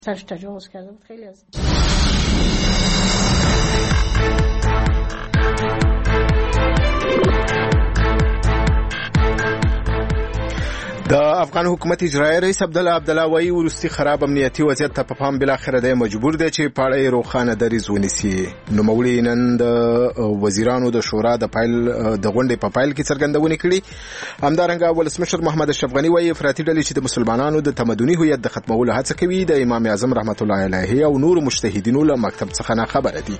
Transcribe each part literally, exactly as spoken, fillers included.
سرش تجاوز کرده بود. خیلی از د افغان حکومت اجرایی رئیس عبدالله عبدالله وایي وروستي خراب امنیتي وضعیت ته په پام بالاخره د مجبور دی چې په اړه یې روښانه دریځ ونیسي. نوموړي نن د وزیرانو د شورا د پایل د غونډې په پایل کې څرګندونه کړې. همدارنګه ولسمشر محمد اشرف غني وایي افراطي ډلې چې د مسلمانانو د تمدني هویت د ختمولو هڅه کوي د امام اعظم رحمت الله علیه او نور مجتهدینو له مکتب څخه نه خبره دي.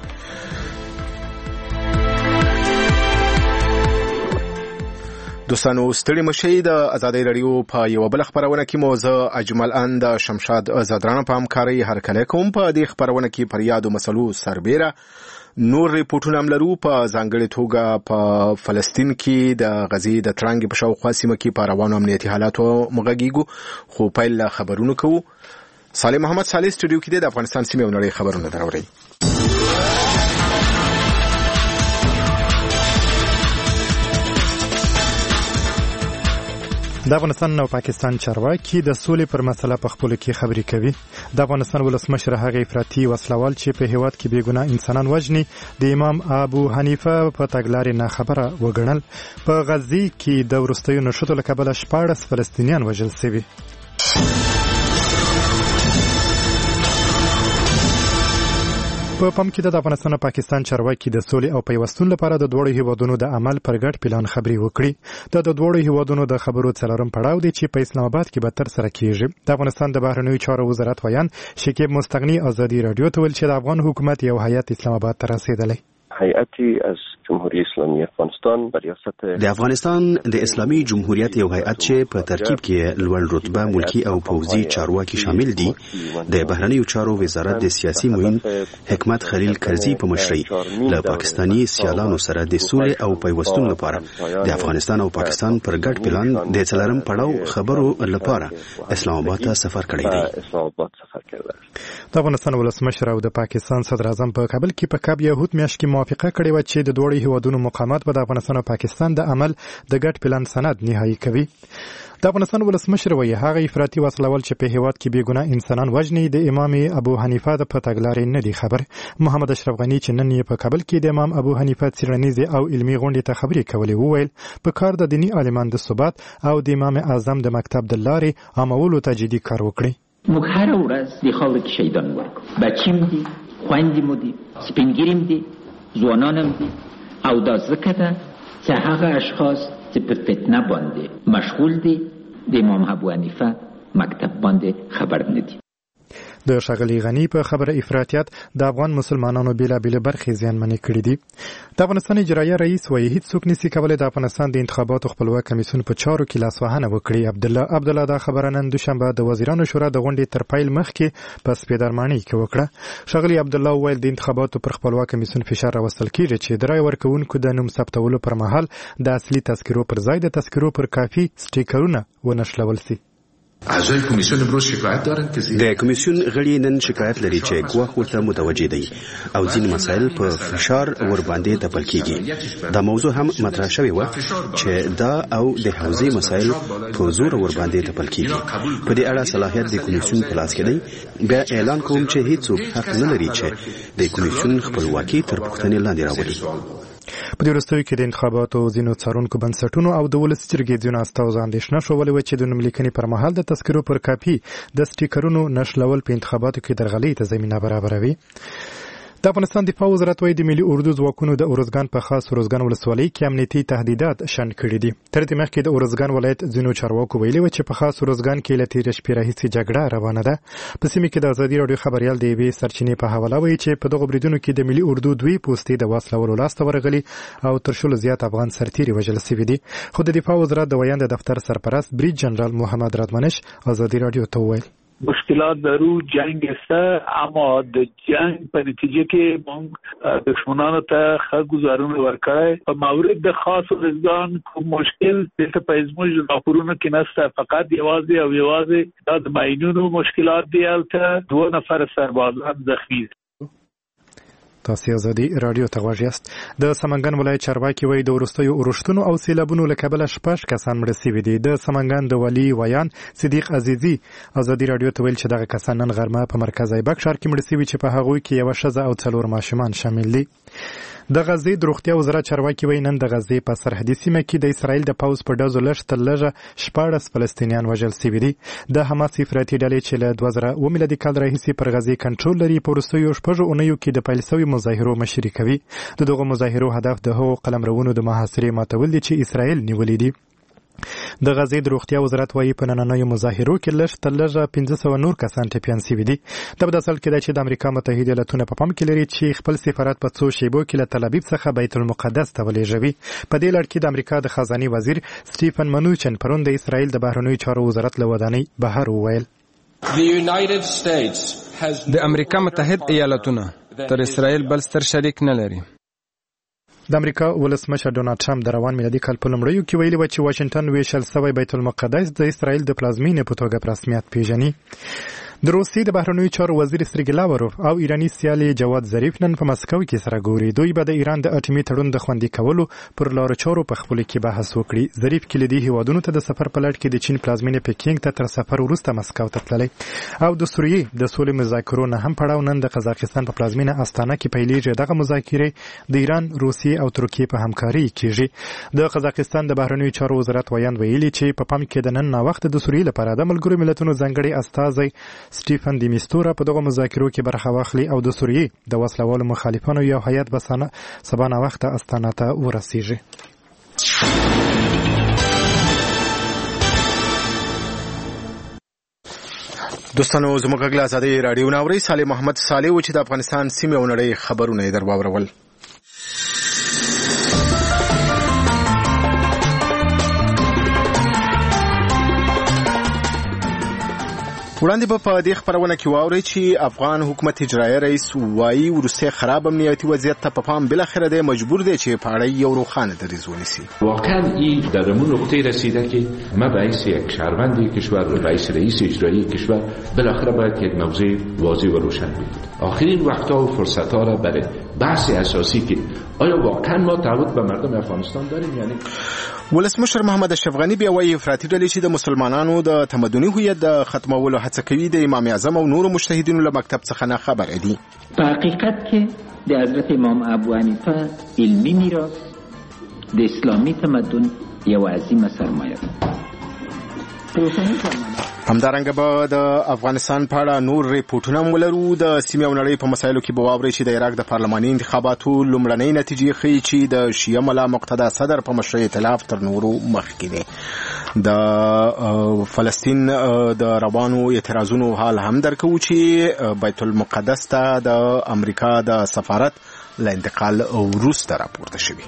دوستانو ستړي مشي د ازادي رادیو په یو بل خبرونه کې موضوع اجمل اند شمشاد زادران په همکاري هرکله کوم په دې خبرونه کې پر یادو مسلو سربېره نور ریپورتونه هم لرو. په ځانګړې توګه په فلسطین کې د غزې د ترانګ په شاوخوا سیمه کې په روانو امنیتي حالاتو مغږیږو، خو پیل خبرونه کوو. صالح محمد صالح سټوډیو کې د افغانستان سیمه او نړۍ خبرونه دراوړي. د افغانستان او پاکستان چارواکي د سولې پر مسله په خپل کې خبرې کوي. د افغانستان ولسمشر هغه افراطي وسلوال چې په هیواد کې بیګناه انسانان وژني د امام ابو حنیفه په تګلارې نه خبره وګڼل. په غزې کې د وروستیو نشټو له کبله شپاړس فلسطینیان وژل شوي. په پام کې د افغانستان او پاکستان چارواکي د سولې او پیوستون لپاره د دوړو هیوادونو د عمل پر ګډ پلان خبري وکړي. دا د دوړو هیوادونو د خبرو څلورم پړاو دی چې په اسلام آباد کې به تر سره کیږي. د افغانستان د بهرنیو چارو وزارت ویان شکیب مستغنی ازادي رادیو ته ویل چې د افغان حکومت یو هیئت اسلام آباد ته رسیدلی. هیئتی از جمهوری اسلامی افغانستان بر ریاست د افغانستان د اسلامي جمهوریت یو هیئت چې په ترکیب کې لوړ رتبه ملکی او پوځي چارواکي شامل دي د بهرنیو چارو وزارت د سیاسي معین حکمت خلیل کرزي په مشرۍ له پاکستاني سیالانو سره د سولې او پیوستون لپاره د افغانستان او پاکستان پر ګډ پلان د څلورم پړاو خبرو لپاره اسلام آباد ته سفر کړی دی. د افغانستان ولسمشر او د پاکستان صدر اعظم په کابل کې په کاب یهود میاشت کې موافقه کړې و چې د دوړو هیوادونو مقامات په افغانستان او پاکستان د عمل د ګډ پلان سند نهایی کوي. د افغانستان ولسمشر وایي هغه افراطي وسلوال چې په هیواد کې بیګناه انسانان وژني د امام ابو حنیفه د په تګلارې نه دی خبر. محمد اشرف غني چې نن یې په کابل کې د امام ابو حنیفه څیړنیزې او علمي غونډې ته خبرې کولې وویل په کار د دیني عالمان د ثبات او د امام اعظم د مکتب د لارې عامولو ته جدي کار وکړي. موږ هره ورځ د خاورې کې شهیدان ورکړو، بچیم دي، خویندې مو دي، سپینګیریم دي، ځوانانم دي، او دا ځکه ده چې هغه اشخاص چې په فتنه باندې مشغول دي د امام ابو حنیفه مکتب باندې خبر نه دي. د ښاغلي غني په خبره افراطیت د افغان مسلمانانو بیلابېلې برخې زیانمنې کړې دي. د افغانستان اجرایه رئیس وایي هیڅوک نشي کولی د افغانستان د انتخاباتو خپلواک کمیسیون په چارو کې لاسوهنه وکړي. عبدالله عبدالله دا خبره نن دوشنبه د وزیرانو شورا د غونډې تر پیل مخکې په سپیدرمانۍ کې وکړه. ښاغلي عبدالله وویل د انتخاباتو پر خپلواک کمیسیون فشار راوستل کیږي چې د رای ورکوونکو د نوم ثبتولو پر مهال د اصلي تذکرو پر ځای د تذکرو پر کافي سټیکرونه ونښلول شي. اعضای کمیسیون امروز شکایت دارن که د کمیسیون غړي نن شکایت لري چې ګواښ ورته متوجه دي او ځینې مسایل په فشار ور باندې تپل کیږي. دا موضوع هم مطرح شوی و چې دا او د حوزې مسایل په زور ور باندې تپل کیږي. په دې اړه صلاحیت د کمیسیون په لاس کې دی. بیا اعلان کوم چې هیڅوک حق نه لري چې د کمیسیون خپلواکي تر پوښتنې لاندې راولي. په دې وروستیو کې د انتخاباتو ځینو څارونکو بنسټونو او د ولس جرګې ځینو استازو اندېښنه ښودلې وه چې د نوملیکنې پر مهال د تذکرو پر کاپي د سټیکرونو نښلول په انتخاباتو کې درغلۍ ته زمینه برابروي. د افغانستان دفاع وزارت وايي د ملي اردو ځواکونو د ارزګان په خاص ارزګان ولسوالۍ کې امنیتي تهدیدات شنډ کړي دي. تر دې مخکې د ارزګان ولایت ځینو چارواکو ویلي و چې په خاص ارزګان کې له تېرې شپې راهیسې جګړه روانه ده. په سیمه کې د ازادي راډیو خبریال د یوې سرچینې په حواله وایي چې په دغو بریدونو کې د ملي اردو دوی پوستې د وسلولو لاسته ورغلي او تر شلو زیات افغان سرتیري وژل شوي دي. خو د دفاع وزارت د ویاند دفتر سرپرست بریج جنرال محمد رادمنش ازادي راډیو ته وویل مشکلات ضرور جنگ است، اما د جنگ په نتیجه کې موږ دشمنانو ته ښه ګزارونه ورکړی. په مورد د خاص ارزګان کوم مشکل دلته په زموږ راپورونو کې نشته، فقط یوازې او یوازې د ماینونو مشکلات دی. هلته دوه نفر سربازان زخمی دي. تاسو ازادي رادیو ته غواړئ یاست. د سمنګان ولایت چارواکي وایي د وروستیو اورښتونو او سیلابونو له کبله شپږ کسان مړه شوي دي. د سمنګان د والي ویان صدیق عزیزي ازادي رادیو ته ویل چې دغه کسان نن غرمه په مرکز ایبک ښار کې مړه شوي چې په هغوی کې یوه ښځه او څلور ماشومان شامل دي. د غزې د روغتیا وزارت چارواکي وایي نن د غزې په سرحدي سیمه کې د اسرائیل د پوځ په ډزو لږ تر لږه شپاړس فلسطینیان وژل شوي دي. د حماس افراطي ډلې چې له دوه زره اووه میلادي کال راهیسې پر غزې کنټرول لري په وروستیو شپږو اونیو کې د پیل شوي مظاهرو مشري کوي. د دغو مظاهرو هدف د هغو قلمرونو د محاصرې ماتول دي چې اسرائیل نیولي دي. د غزې د روغتیا وزارت وایي په نننیو مظاهرو کې لږ تر لږه پنځه سوه نور کسان ټپیان شوي دي. دا په داسې حال کې ده چې د امریکا متحده ایالتونه په پام کې لري چې خپل سفارت په څو شیبو کې له تل ابیب څخه بیت المقدس ته ولېږوي. په دې لړ کې د امریکا د خزانې وزیر سټیفن منوچن پرون د اسرائیل د بهرنیو چارو وزارت له ودانۍ بهر وویل د امریکا متحد ایالتونه تر اسرائیل بل ستر شریک نه لري. د امریکا ولسمشر ډونالډ ټرمپ د روان میلادي کال په لومړیو کې ویلي و چې واشنګټن ویشل سوی بیت المقدس د اسرائیل د پلازمینې په توګه په رسمیت پیژني. د روسیې د بهرنیو چارو وزیر سرګی لاوروف او ایرانی سیالي جواد ظریف نن په مسکو کې سره ګوري. دوی به د ایران د اټومي تړون د خوندي کولو پر لارو چارو په خپلو کې بحث وکړي. ظریف کلیدي هیوادونو ته د سفر په لړ کې د چین پلازمینې پکینګ ته تر سفر وروسته مسکو ته تللی او د سوریې د سولې مذاکرو نه هم پړاو نن د قزاقستان په پلازمینه استانه کې پیلېږي. دغه مذاکرې د ایران، روسیې او ترکیې په همکاري کېږي. د قزاقستان د بهرنیو چارو وزارت ویان ویلي چې په پام کې د نن ناوخته د سوریې لپاره د ملګرو ملتونو ځانګړي استازی سټیفن دیمیس تورا په دغه مذاکرو کې برخه واخلي او د سوریې د وسلوالو مخالفانو یو هیئت به سبا ناوخته استانه ته ورسیږي. دوستانو زموږ غږ له ازادۍ راډیو نه اورئ. صالح محمد صالح و چې د افغانستان سیمې او نړۍ خبرونه یې در واورول. وړاندې به په دې خبرونه کې واورئ چې افغان حکومت اجرایي رئیس وایي وروستی خراب امنیتي وضعیت ته په پام بالاخره دی مجبور دی چې په اړه یو روښانه دریځ ونیسي. واقعا این در اون نقطه رسیده که ما باعث یک شهروند کشور و باعث رئیس اجرایی کشور بالاخره باید یک موضع واضح و روشن بگیریم. آخرین وقتها و فرصتها را برای بحث اساسی که آیا واقعا ما تعهد به مردم افغانستان داریم یعنی ولسمشر محمد اشرف غنی بیا وایي افراطي ډلې چې د مسلمانانو د تمدني هویت د ختمولو هڅه کوي د امام اعظم او نورو مجتهدینو له مکتب څخه نه خبره دي. په حقیقت کې د حضرت امام ابو حنیفه علمي میراث د اسلامي تمدن یو عظیمه سرمایه ده. همدارنګه به د افغانستان په اړه نور ریپورټونه هم ولرو. د سیمې او نړۍ په مسایلو کې به واورئ چې د عراق د پارلماني انتخاباتو لومړنۍ نتیجې ښیي چې د شیعه ملا مقتدا صدر په مشرۍ ائتلاف تر نورو مخکې دی. د فلسطین د روانو اعتراضونو حال هم درکوو چې بیت المقدس ته د امریکا د سفارت له انتقال وروسته راپورته شوي.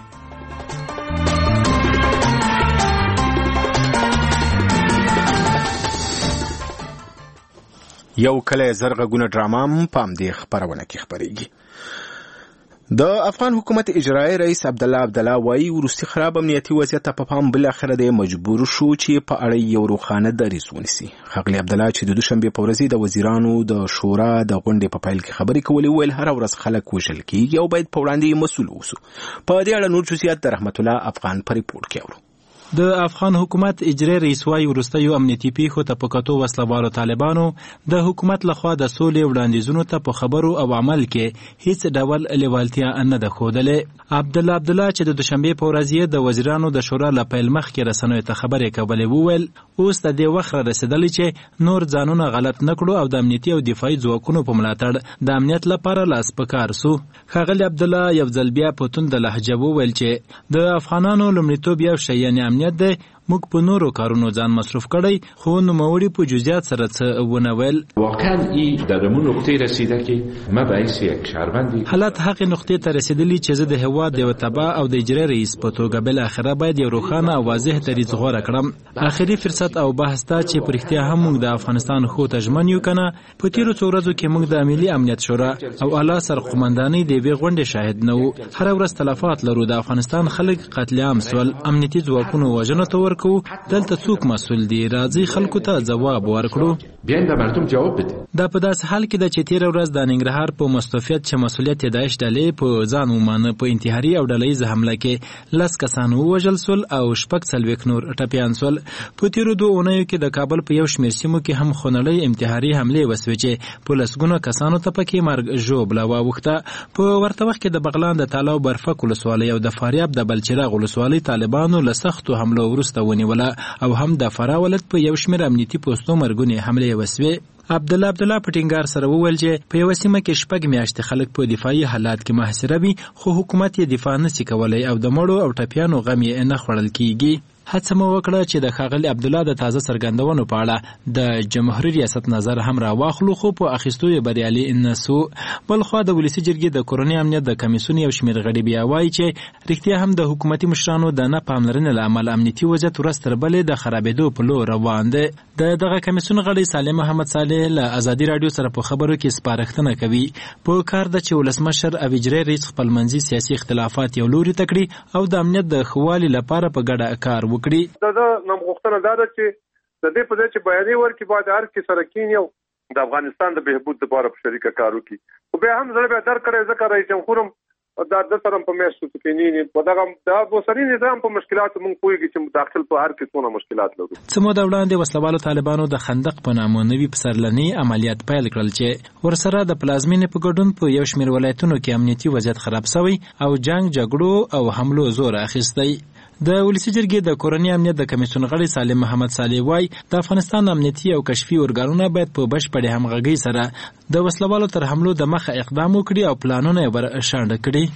یو کله زرغونه ډرامه په همدې خبرونه کې خبرېږي. د افغان حکومت اجرایي رئیس عبدالله عبدالله وایي وروستي خراب امنیتي وضعیت ته په پام بالاخره دی مجبور شو چې په اړه یو روښانه دریځ ونیسي. ښاغلي عبدالله چې د دوشنبې په ورځ د وزیرانو د شورا د غونډې په پیل کې خبرې کولې ویل هر ورځ خلک وژل کېږي او باید په وړاندې مسؤل اوسو. په دې اړه نور جزئیات د رحمت الله افغان په ریپورټ کې اورو. د افغان حکومت اجرایي رئیس وايي وروستیو امنیتي پیښو ته په کتو وسلوالو طالبانو د حکومت لخوا د سولې وړاندیزونو ته په خبرو او عمل کې هیڅ ډول لیوالتیا نه ده ښودلې. عبدالله عبدالله چې د دوشنبې په ورځ یې د وزیرانو د شورا له پیل مخکې رسنیو ته خبرې کولې وویل اوس د دې وخت را رسېدلی چې نور ځانونه غلط نه کړو او د امنیتي او دفاعي ځواکونو په ملاتړ د امنیت لپاره لاس په کار سو. ښاغلي عبدالله یو ځل بیا په تونده لهجه وویل چې د افغانانو لومړیتوب یو شی یعنې امنیت دی. موږ په نورو کارونو ځان مصروف کړی خو نوموړي په جزئیات سره څه ونه ویل. واقعا این در اون نقطه رسیده که ما باعث یک شهروندی حالت هغې نقطې ته رسېدلي چې زه د هېواد یو تبع او د اجرایي رئیس په توګه بالاخره باید یو روښانه او واضح دریځ غوره کړم. آخري فرصت او بحث ته چې په رښتیا هم موږ د افغانستان ښو ته ژمن یو که نه. په تېرو څو ورځو کې موږ د ملي امنیت شورا او اعلی سرقومندانۍ د یوې غونډې شاهد نه وو. هره ورځ تلفات لرو. د افغانستان خلک قتل عام سول، امنیتي ځواکونو وژنو ته ورکو دلته څوک مسؤل دي راځي خلکو ته ځواب ورکړو بیاین د مردم جواب بده. دا په داس حال کې د چې تیر ورځ د ننګرهار په مستوفیت چې مسؤلیت داعش ډلې په ځان ومانه په انتحاري او ډلهییزه حمله کې لس کسان ووژل سول او شپږ څلوېښت نور ټپیان سول. په تیرو دوه اونیو کې د کابل په یو شمېر سیمو کې هم خونړۍ انتحاري حملې وسوې چې په لسګونو کسانو ته پکې مرګ ژوبله واوښته. په ورته وخت کې د بغلان د تالاو برفک ولسوالۍ او د فاریاب د بلچراغ ولسوالۍ طالبانو له سختو حملو وروسته ونیوله او هم د فراه ولایت په یو شمېر امنیتي پوستو مرګونې حملې وسوې. عبدالله عبدالله په ټینګار سره وویل چې په یوه سیمه کې شپږ میاشتې خلک په دفاعي حالات کې محاصره وي خو حکومت یې دفاع نشي کولی او د مړو او ټپیانو غم یې نه خوړل کیږي. هڅه مو وکړه چې د ښاغلي عبدالله د تازه څرګندونو په اړه د جمهوري ریاست نظر هم راواخلو خو په اخیستو یې بریالي نه سو. بلخوا د ولسي جرګې د کورني امنیت د کمیسیون یو شمېر غړي بیا وایي چې رښتیا هم د حکومتي مشرانو د نه پاملرنې له امله امنیتي وضعیت ورځ تر بلې د خرابېدو په لور روان دی. د دغه کمیسیون غړی صالح محمد صالح له ازادي راډیو سره په خبرو کې سپارښتنه کوي په کار ده چې ولسمشر او اجرایي رئیس خپلمنځي سیاسي اختلافات یو لوري ته کړي او د امنیت د ښه والي لپاره په ګډه کار وکړي. نو غوښتنه دا ده چې د دې په ځای چې بیانیې ورکړي باید هر کې سره کینی او د افغانستان د بهبود لپاره په شریکه کار وکړي. خو بیا هم زړه بیا درک کړی ځکه رئیس جمهور هم دا د سره په میاشتو کې کینی په دغه د اوسني نظام په مشکلاتو موږ پوهېږي چې مداخل په هر کې څونه مشکلات لري. څه موده وړاندې وسلوالو طالبانو د خندق په نامه نوي پسرلني عملیات پیل کړل چې ورسره د پلازمینې په ګډون په یو شمېر ولایتونو کې امنیتي وضعیت خراب شوی او جنگ جګړو او حملو زور اخیستی. د ولسي جرګې د کورني امنیت د کمیسیون غړی صالح محمد صالح وای د افغانستان امنیتي او کشفي ارګانونه باید په بشپړې همغږۍ سره د وسلوالو تر حملو د مخه اقدام وکړي او پلانونه یې ور شانډه کړي.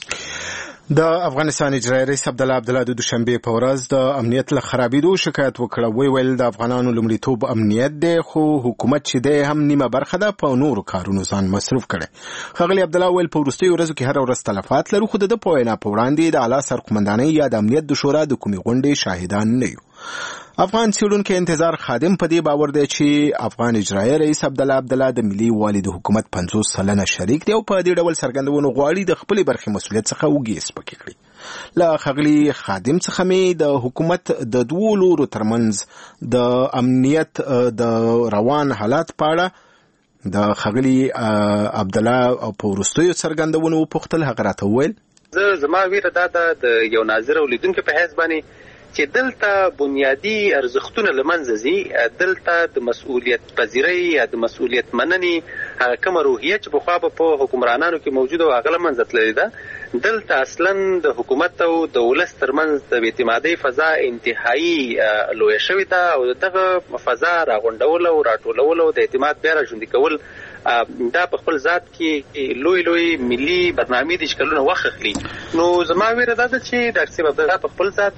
د افغانستان اجرایي رئیس عبدالله عبدالله د دوشنبې په ورځ د امنیت له خرابېدو شکایت وکړه. وی ویل د افغانانو لومړیتوب امنیت دی خو حکومت چې دی هم نیمه برخه ده په نورو کارونو ځان مصروف کړي. ښاغلي عبدالله ویل په وروستیو ورځو کې هره ورځ تلفات لرو خو د ده په وینا په وړاندې د اعلی سرقمندانۍ یا د امنیت د شورا د کومې غونډې شاهدان نه یو. افغان څېړونکي انتظار خادم په دې باور دی چې افغان اجرایي رئیس عبدالله عبدالله د ملي والي د حکومت پنځوس سلنه شریک دی او په دې ډول څرګندونو غواړي د خپلې برخې مسؤلیت څخه وږي سپکې کړي. له ښاغلي خادم څخه مې د حکومت د دوو لورو ترمنځ د امنیت د روان حالات په اړه د ښاغلي عبدالله او په وروستیو څرګندونو وپوښتل. هغه راته وویل زه زما ویره دا ده د یو ناظر او لیدونکي په حیث باندې چې دلته بنیادی ارزښتونه له منځه ځي. دلته د مسؤلیت پذیرۍ یا د مسؤلیت مننې هغه کومه روحیه چې پخوا به په حکمرانانو کې موجوده وه هغه له منځه تللې ده. دلته اصلا د حکومت او د ولس ترمنځ د اعتمادۍ فضا انتهایي لویه شوې ده او دغه فضا راغونډول او راټولول او د اعتماد بیا راژوندي کول دا په خپل ذات کې لوی لوی ملي برنامې دي چې کلونه وخت اخلي. نو زما ویره دا ده چې ډاکټر صاحب عبدالله په خپل ذات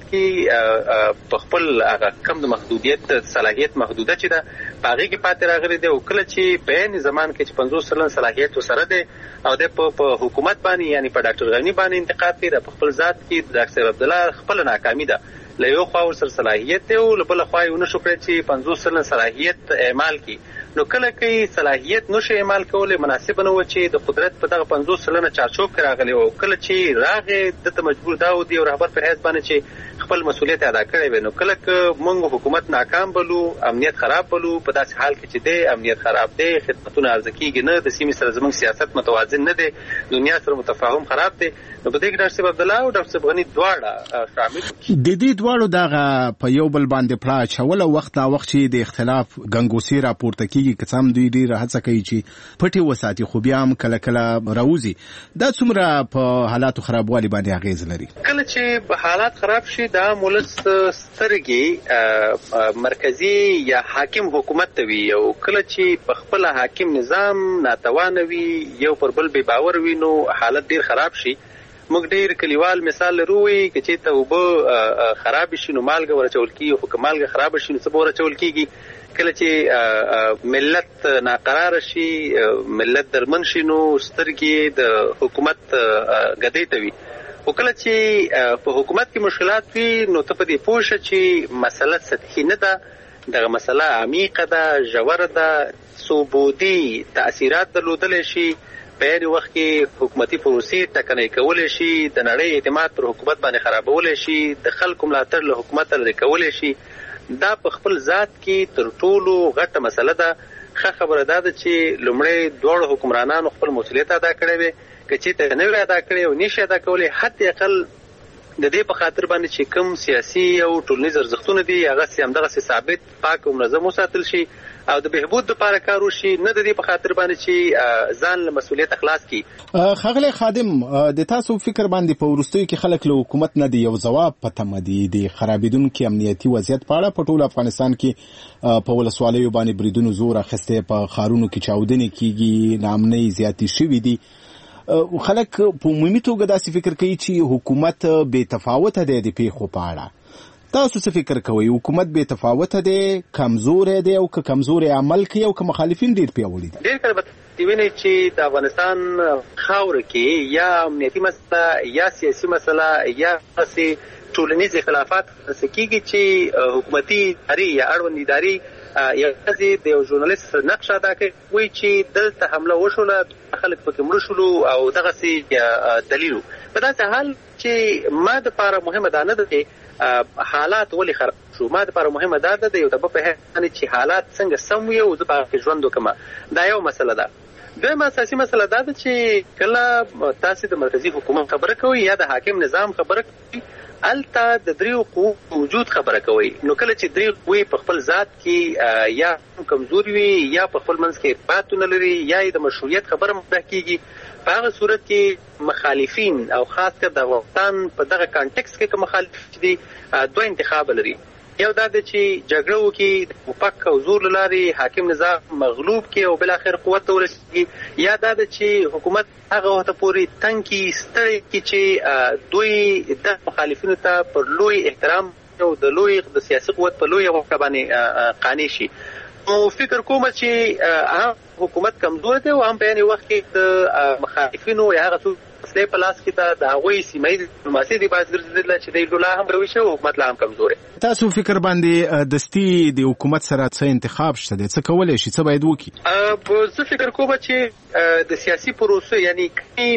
کې په خپل هغه کم د محدودیت صلاحیت محدوده چې ده په هغې کې پاتې راغلی دی او کله چې په عین زمان کې چې پنځوس سلن صلاحیت ورسره دی او دی په حکومت باندې یعنی په ډاکټر غني باندې انتقاد کوي په خپل ذات کې ډاکټر صاحب عبدالله خپله ناکامي ده. له یو خوا ورسره صلاحیت دی او له بله خوا یې ونه شو کړی چې پنځوس سلن صلاحیت اعمال کړي. نو کله کې صلاحیت نشي اعمال کولای مناسب نه و چې د قدرت په دغه پنځوس سلنه چارچوب کې راغلی او کله چې راغې دته مجبور دا و دی او رهبر په حیث باندې چې خپل مسؤلیت ادا کړی وي. نو کله که موږ حکومت ناکام بلو امنیت خراب بلو په داسې حال کې چې دی امنیت خراب دی خدمتونه عرضه کیږي نه د سیمې سره زموږ سیاست متوازن نه دی دنیا سره متفاهم خراب دی. نو په دې کې ډاکټر صاحب عبدالله او ډاکټر صاحب غني دواړه شامل د دې دواړو دغه په یو بل باندې پړه اچول او وخت نا وخت چې د اختلاف ګنګوسې راپورته کیږي که څه هم دوی ډېره هڅه کوي چې پټې وساتي خو بیا هم کله کله راوځي. دا څومره په حالاتو خرابوالي باندې اغېز لري؟ کله چې حالات خراب شي دا مولس سترګې مرکزي یا حاکم حکومت ته وي او کله چې په خپل حاکم نظام ناتوانه وي یو پر بل بې باور وي نو حالت ډېر خراب شي. موږ ډېر کلیوال مثال لرو وي که چېرته اوبه خراب شي نو مالګه ورچول کېږي خو که مالګه خراب شي نو څه به ورچول کېږي. کله چې ملت ناقراره شي ملت درمن شي نو سترګې د حکومت ګدۍ ته وي. خو کله چې په حکومت کې مشکلات وي نو ته په دې پوه شه چې مسله سطحي نه ده دغه مسله عمیقه ده ژوره ده څو بعدي تاثیرات درلودلی شي په یوه وخت کې حکومتي پروسې ټکنۍ کولی شي، د نړۍ اعتماد پر حکومت باندې خرابولی شي، د خلکو ملاتړ له حکومت لرې کولی شي. دا په خپل ذات کې تر ټولو غټه مسله ده. ښه خبره دا ده چې لومړی دواړو حکمرانانو خپل مسؤلیت ادا کړی وی، که چېرته نه وي ادا کړی او نشي ادا کولی، حتی اقل د دې په خاطر باندې چې کوم سیاسي او ټولنیز ارزښتونه دي هغه همدغسې ثابت، پاک او منظم وساتل شي او د بهبود لپاره کار وشي، نه د دې په خاطر باندې چې ځان له مسؤلیت خلاص کړي. ښاغلی خادم، د تاسو فکر باندې په وروستیو کې خلک له حکومت نه د یو ځواب په تمه دي د خرابېدونکي امنیتي وضعیت په اړه. په ټول افغانستان کې په ولسوالیو باندې بریدونو زور اخیستی، په ښارونو کې چاودنې کېږي، ناامنۍ زیاتې شوي دي. خلک په عمومي توګه داسې فکر کوي چې حکومت بې تفاوته دی د پیښو په اړه. تاسو څه فکر کوئ؟ حکومت بې تفاوته دی، کمزوری دی، او که کمزوری عمل کوي او که مخالفین ډېر پیاوړي دي؟ ډېر کله به وینئ چې د افغانستان خاوره کې یا امنیتي مسله یا سیاسي مسله یا داسې ټولنیز اختلافات څه کېږي چې حکومتي ادارې یا اړوند ادارې یوازې د یو ژورنالست نقش ادا کوي، وایي چې دلته حمله وشوله، خلک پکې مړه شولو او دغسې دلیل. په داسې حال چې ما دپاره مهمه دا نه ده چې حالات ولې خراب شو، ما دپاره مهمه دا ده د یو طبه په حیث باندې چې حالات څنګه سم وي او زه په هغه کې ژوند وکړم. دا یو مسله ده. دویمه اساسي مسله دا ده چې کله تاسې د مرکزي حکومت خبره کوئ یا د حاکم نظام خبره کوئ، هلته د دریو قوو وجود خبره کوئ. نو کله چې درې قوې په خپل ذات کې یا کمزوري وي یا په خپل منځ کې ارتباطونه لري یا یې د مشروعیت خبره مطرح کېږي، په هغه صورت کې مخالفین او خاص کر د افغانستان په دغه کانټکس کې که مخالف دي، دوه انتخاب لري. یو دا ده چې جګړه وکړي، د ټوپک او زور له لارې حاکم نظام مغلوب کړي او بالاخره قوت ته ورسېږي، یا دا ده چې حکومت هغه وخته پورې تنګ کړي، ستړی کړي چې دوی د مخالفینو ته پر لوی احترام او د لوی د سیاسي قوت په لویه غوښه باندې قانع شي. نو فکر کوم چې هم حکومت کمزور دی او هم په یعنې وخت کې د مخالفینو یا هغه څوک مسلې په لاس کې ته د هغوی سیمه ییز ډیپلوماسي دی باعث ګرځېدله چې دی لا هم روي شي او حکومت لا هم کمزور دی. تاسو فکر باندې دستي د حکومت سره څه انتخاب شته دی؟ څه کولی شي؟ څه باید وکړي؟ زه فکر کوم چې د سیاسي پروسو یعنی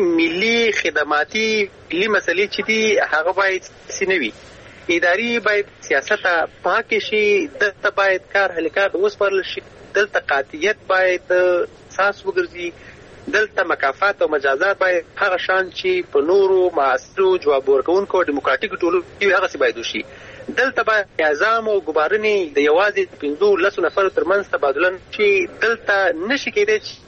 ملي خدماتي ملي مسلې چې دي هغه باید سیاسي نه وي. اداري باید سیاست پاک شي، دلته باید کار هلیکات وسپارل شي، دلته قاطعیت باید اساس وګرځي، دلته مکافات او مجازات باید هغه شان چې په نورو معاصرو جواب ورکوونکو ډیموکراتیک ټولنو کې هغسې باید وشي. دلته باید اعزام او ګمارنې د یوازې پنځو لسو نفرو ترمنځ تبادله چې دلته نشي کېدی چې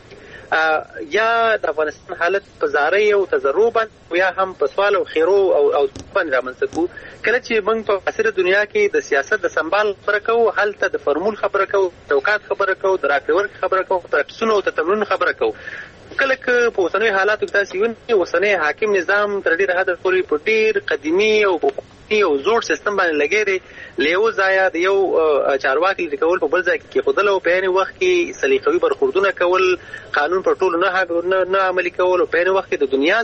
یا د افغانستان حالت په زارۍ او تضرع باندې یا هم په سوال او خیرو او او باندې رامنځته کړو. کله چې موږ په معاصره دنیا کې د سیاست د سمبال خبره کوو، هلته د فرمول خبره کوو، چوکات خبره کوو، د راکړې ورکړې خبره کوو، پراکټسونو او تمرینونو خبره کوو. کله که په اوسنیو حالاتو کې تاسې وینئ اوسنی حاکم نظام تر ډېره حده پورې په ډېر قدیمي او او زوړ سیستم باندې لګی دی. له یو ځایه د یو چارواکي لرې کول په بل ځای کې کېښودل او په یعنې وخت کې سلیقوي برخوردونه کول، قانون پر ټولو نه نه عملي کول او په یعنې وخت کې د دنیا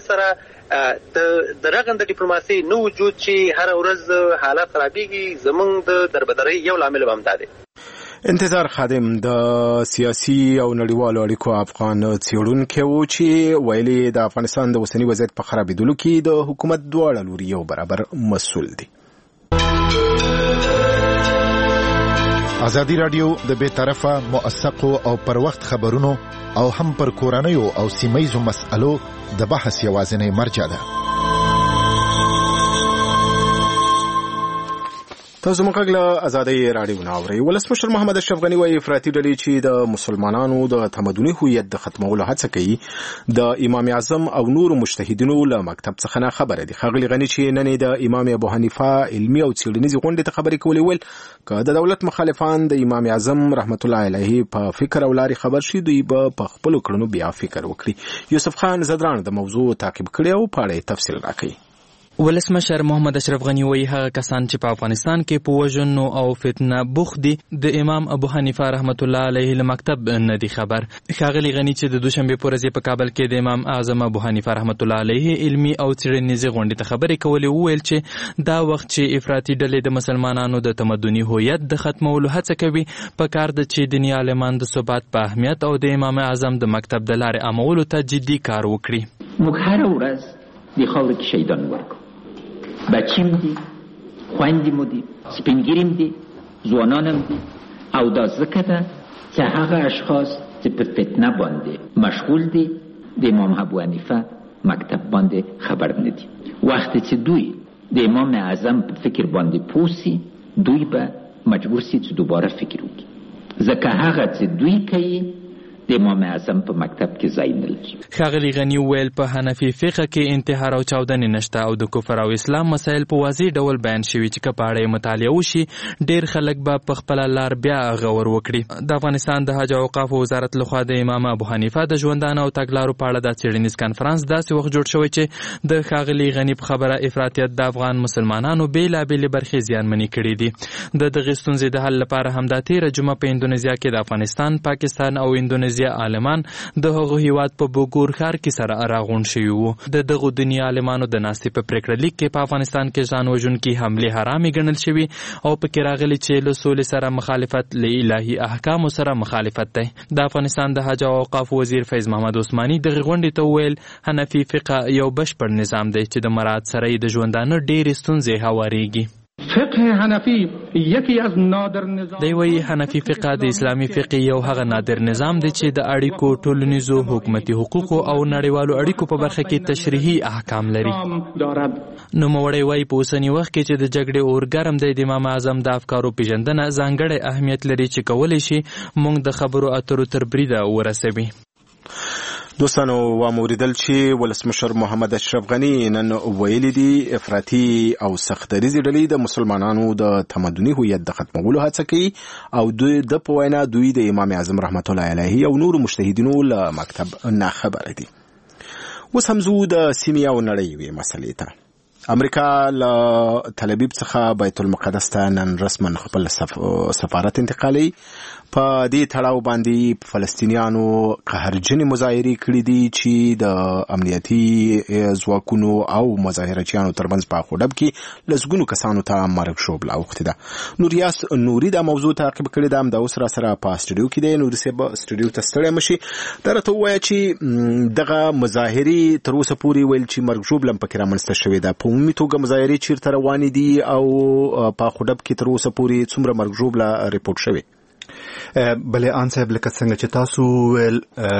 سره د رغنده ډیپلوماسي نه وجود چې هره ورځ حالات خرابېږي. زموږ د دربدرۍ یو لامل به همدا دی. انتظار خادم د سیاسي او نړیوالو اړیکو افغان څېړونکی و چې ویلي د افغانستان د اوسني وضعیت په خرابېدلو کې د حکومت دواړه لوري یو برابر مسؤل دي. ازادي راډیو د بې طرفه موثقو او پر وخت خبرونو او هم پر کورنیو او سیمه‌ییزو مسألو د بحث یوازینی مرجع ده. تاسو موږ له ازادي راډیو نه اورئ. ولسمشر محمد اشرف غني وايي افراطي ډلې چې د مسلمانانو د تمدني هویت د ختمولو هڅه کوي د امام اعظم او نورو مجتهدینو له مکتب څخه نه خبره دي. ښاغلي غني چې نن د امام ابو حنیفه علمي او څېړنیزې غونډې ته خبرې کولې ویل که د دولت مخالفان د امام اعظم رحمت الله علیه په فکر او لارې خبر شي دوی به په خپلو کړنو بیا فکر وکړي. یوسف خان زدران د موضوع تعقیب کړی او په اړه یې تفصیل راکوي. ولسمشر محمد اشرف غنی وایي هغه کسان چې په افغانستان کې په وژنو او فتنه بوخت دي د امام ابو حنیفه رحمت الله علیه له مکتب نه دي خبر. ښاغلي غنی چې د دوشنبه په ورځ په کابل کې د امام اعظم ابو حنیفه رحمت الله علیه علمي او څېړنیزې غونډې ته خبرې کولې، وویل چې دا وخت چې افراطي ډلې د مسلمانانو د تمدني هویت د ختمولو هڅه کوي، په کار ده چې دیني عالمان د ثبات په اهمیت او د امام اعظم د مکتب د لارې عملولو ته جدي کار وکړي. موږ هره ورځ د خلکو کې شهیدان ورکوو، بچیم دي، خویندې مو دي، سپینګیریم دي، ځوانانم دي، او دا ځکه ده چې هغه اشخاص چې په فتنه باندې مشغول دي د امام ابو حنیفه مکتب باندې خبر نه دي. وقتی چې دوی د امام اعظم په فکر باندې پوسی، دوی به مجبور سي چې دوباره فکر وکړي، ځکه هغه چې دوی کوي د امام اعظم په مکتب کې ځای نه لري. ښاغلي غني وویل په حنفي فقه کې انتحار او چاودنې نشته او د کفر او اسلام مسایل په واضح ډول بیان شوي چې که په اړه یې مطالعه وشي ډېر خلک به په خپله لار بیا غور وکړي. د افغانستان د حج او اوقافو وزارت لخوا د امام ابو حنیفه د ژوندانه او تګلارو په اړه د څېړنیز کنفرانس داسې وخت جوړ شوی چې د ښاغلي غني په خبره افراطیت د افغان مسلمانانو بېلابېلې برخې زیانمنې کړي دي. د دغې ستونزې د حل لپاره همدا تېره جمعه په اندونیزیا کې د افغانستان، پاکستان او اندونیزیا عالمان د هغو هیواد په بوګور ښار کې سره راغونډ شوي وو. د دغو دیني عالمانو د ناستې په پریکړه لیک کې په افغانستان کې ځان وژونکي حملې حرامې ګڼل شوي او پکې راغلي چې له سولې سره مخالفت له الهي احکامو سره مخالفت دی. د افغانستان د حج او اوقاف وزیر فیض محمد عثماني دغې غونډې ته وویل حنفي فقه یو بشپړ نظام دی چې د مراعات سره یې د ژوندانه ډېرې ستونزې هوارېږي. فقه حنفی یکی از نادر نظام دی وایي حنفي فقه د اسلامي فقه یو هغه نادر نظام دی چې د اړیکو، ټولنیزو، حکومتي حقوقو او نړیوالو اړیکو په برخه کې تشریحي احکام لري. نوموړی وایي په اوسني وخت کې چې د جګړې اور ګرم دی، د امام اعظم د افکارو پیژندنه ځانګړی اهمیت لري چې کولی شي موږ د خبرو اترو تر بریده ورسوي. دوستانو واوریدل چې ولسمشر محمد اشرف غنی نن ویلي دي افراطي او سختدریزې ډلې د مسلمانانو د تمدني هویت د ختمولو هڅه کوي او دوی د په وینا دوی د امام اعظم رحمت الله علیه او نور مجتهدینو له مکتب نه خبره دي. اوس هم زو د سیمې او نړۍ یوې مسلې ته. امریکا له تل ابیب څخه بیت المقدس ته نن رسما خپل سفارت انتقالي. په دې تړاو باندې فلسطینیانو قهرجنې مظاهرې کړې دي چې د امنیتي ځواکونو او مظاهرچیانو ترمنځ په خوډب کې لسګونو کسانو ته مرګ ژوبله اوښتې ده. نوریاس نوري دا موضوع تعقیب کړې ده، همدا اوس را سره په سټوډیو کې دی. نوري صاحب سټوډیو ته ستړی مشي، دا راته ووایه چې دغه مظاهرې تر اوسه پورې ویل چې مرګ ژوبله هم پکې رامنځته شوې ده. په عمومي توګه مظاهرې چیرته روانې دي او په خوډب کې تر اوسه پورې څومره مرګ ژوبله ریپورټ شوې؟ بلې آن صاحب لکه څنګه چې تاسو ویل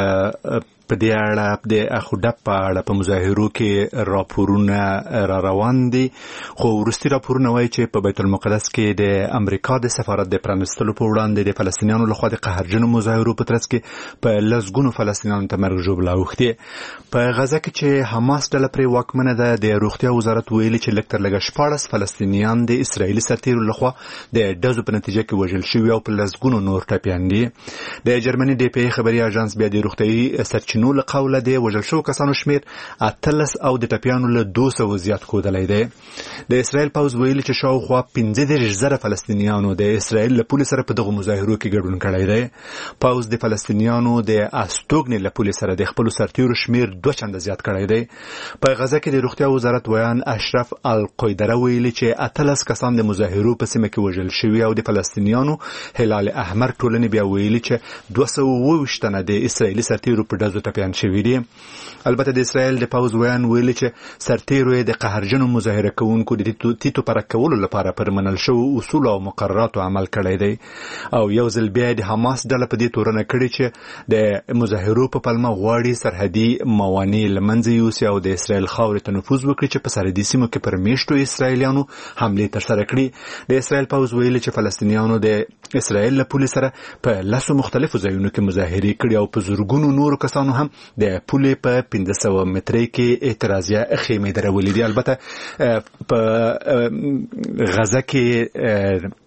په دې اړه د اخوډب په اړه په مظاهرو کې راپورونه را روان دي، خو وروستي راپورونه وایي چې په بیت المقدس کې د امریکا د سفارت د پرانستلو په وړاندې د فلسطینیانو لخوا د قهرجنو مظاهرو په ترڅ کې په لسګونو فلسطینیانو ته مرګ ژوبله اوښتې. په غزه کې چې حماس ډله پرې واکمنه ده، د روغتیا وزارت ویلي چې لږ تر لږه شپاړس فلسطینیان د اسرائیلي سرتیرو لخوا د ډزو په نتیجه کې وژل شوي او په لسګونو نور ټپیان دي. د جرمني ډي پی خبري اژانس بیا د روغتیايي سرچینو له قوله د وژل شوو کسانو شمیر اتلس او د ټپیانو له دوه سوه زیات ښودلی دی. د اسرائیل پوځ ویلي چې شاوخوا پنځه دېرش زره فلسطینیانو د اسرائیل له پولې سره په دغو مظاهرو کې ګډون کړی دی. پوځ د فلسطینیانو د استوګنې له پولې سره د خپلو سرتیرو شمیر دوه چنده زیات کړی دی. په غزه کې د روغتیا وزارت ویان اشرف القیدره ویلي چې اتلس کسان د مظاهرو په سیمه کې وژل شوي او د فلسطینیانو هلال احمر ټولنې بیا ویلي چې دوه سوه اووه ویشت تنه د اسرائیلي سرتیرو په ډزو ټپیان شوي دي. البته د اسرائیل د پوځ ویان ویلي چې سرتیرو یې د قهرجنو مظاهره کوونکو د تیتو پرک کولو لپاره پر منل شوو اصول او مقرراتو عمل کړی دی او یو ځل بیا د حماس ډله په دې تورنه کړې چې د مظاهرو په پلمه غواړي سرحدي موانع له منځه یوسي او د اسرائیل خاورې ته نفوذ وکړي چې په سرحدي سیمو کې پر میشتو اسرائیلیانو حملې ترسره کړي. د اسرائیل پوځ ویلي چې فلسطینیانو د اسرائیل له پولې سره په لسو مختلفو ځایونو کې مظاهرې کړي او په زرګونو نورو کسانو هم د پولې په پنځه سوه مترۍ کې اعتراضیه خیمې درولې دي. البته په غزه کې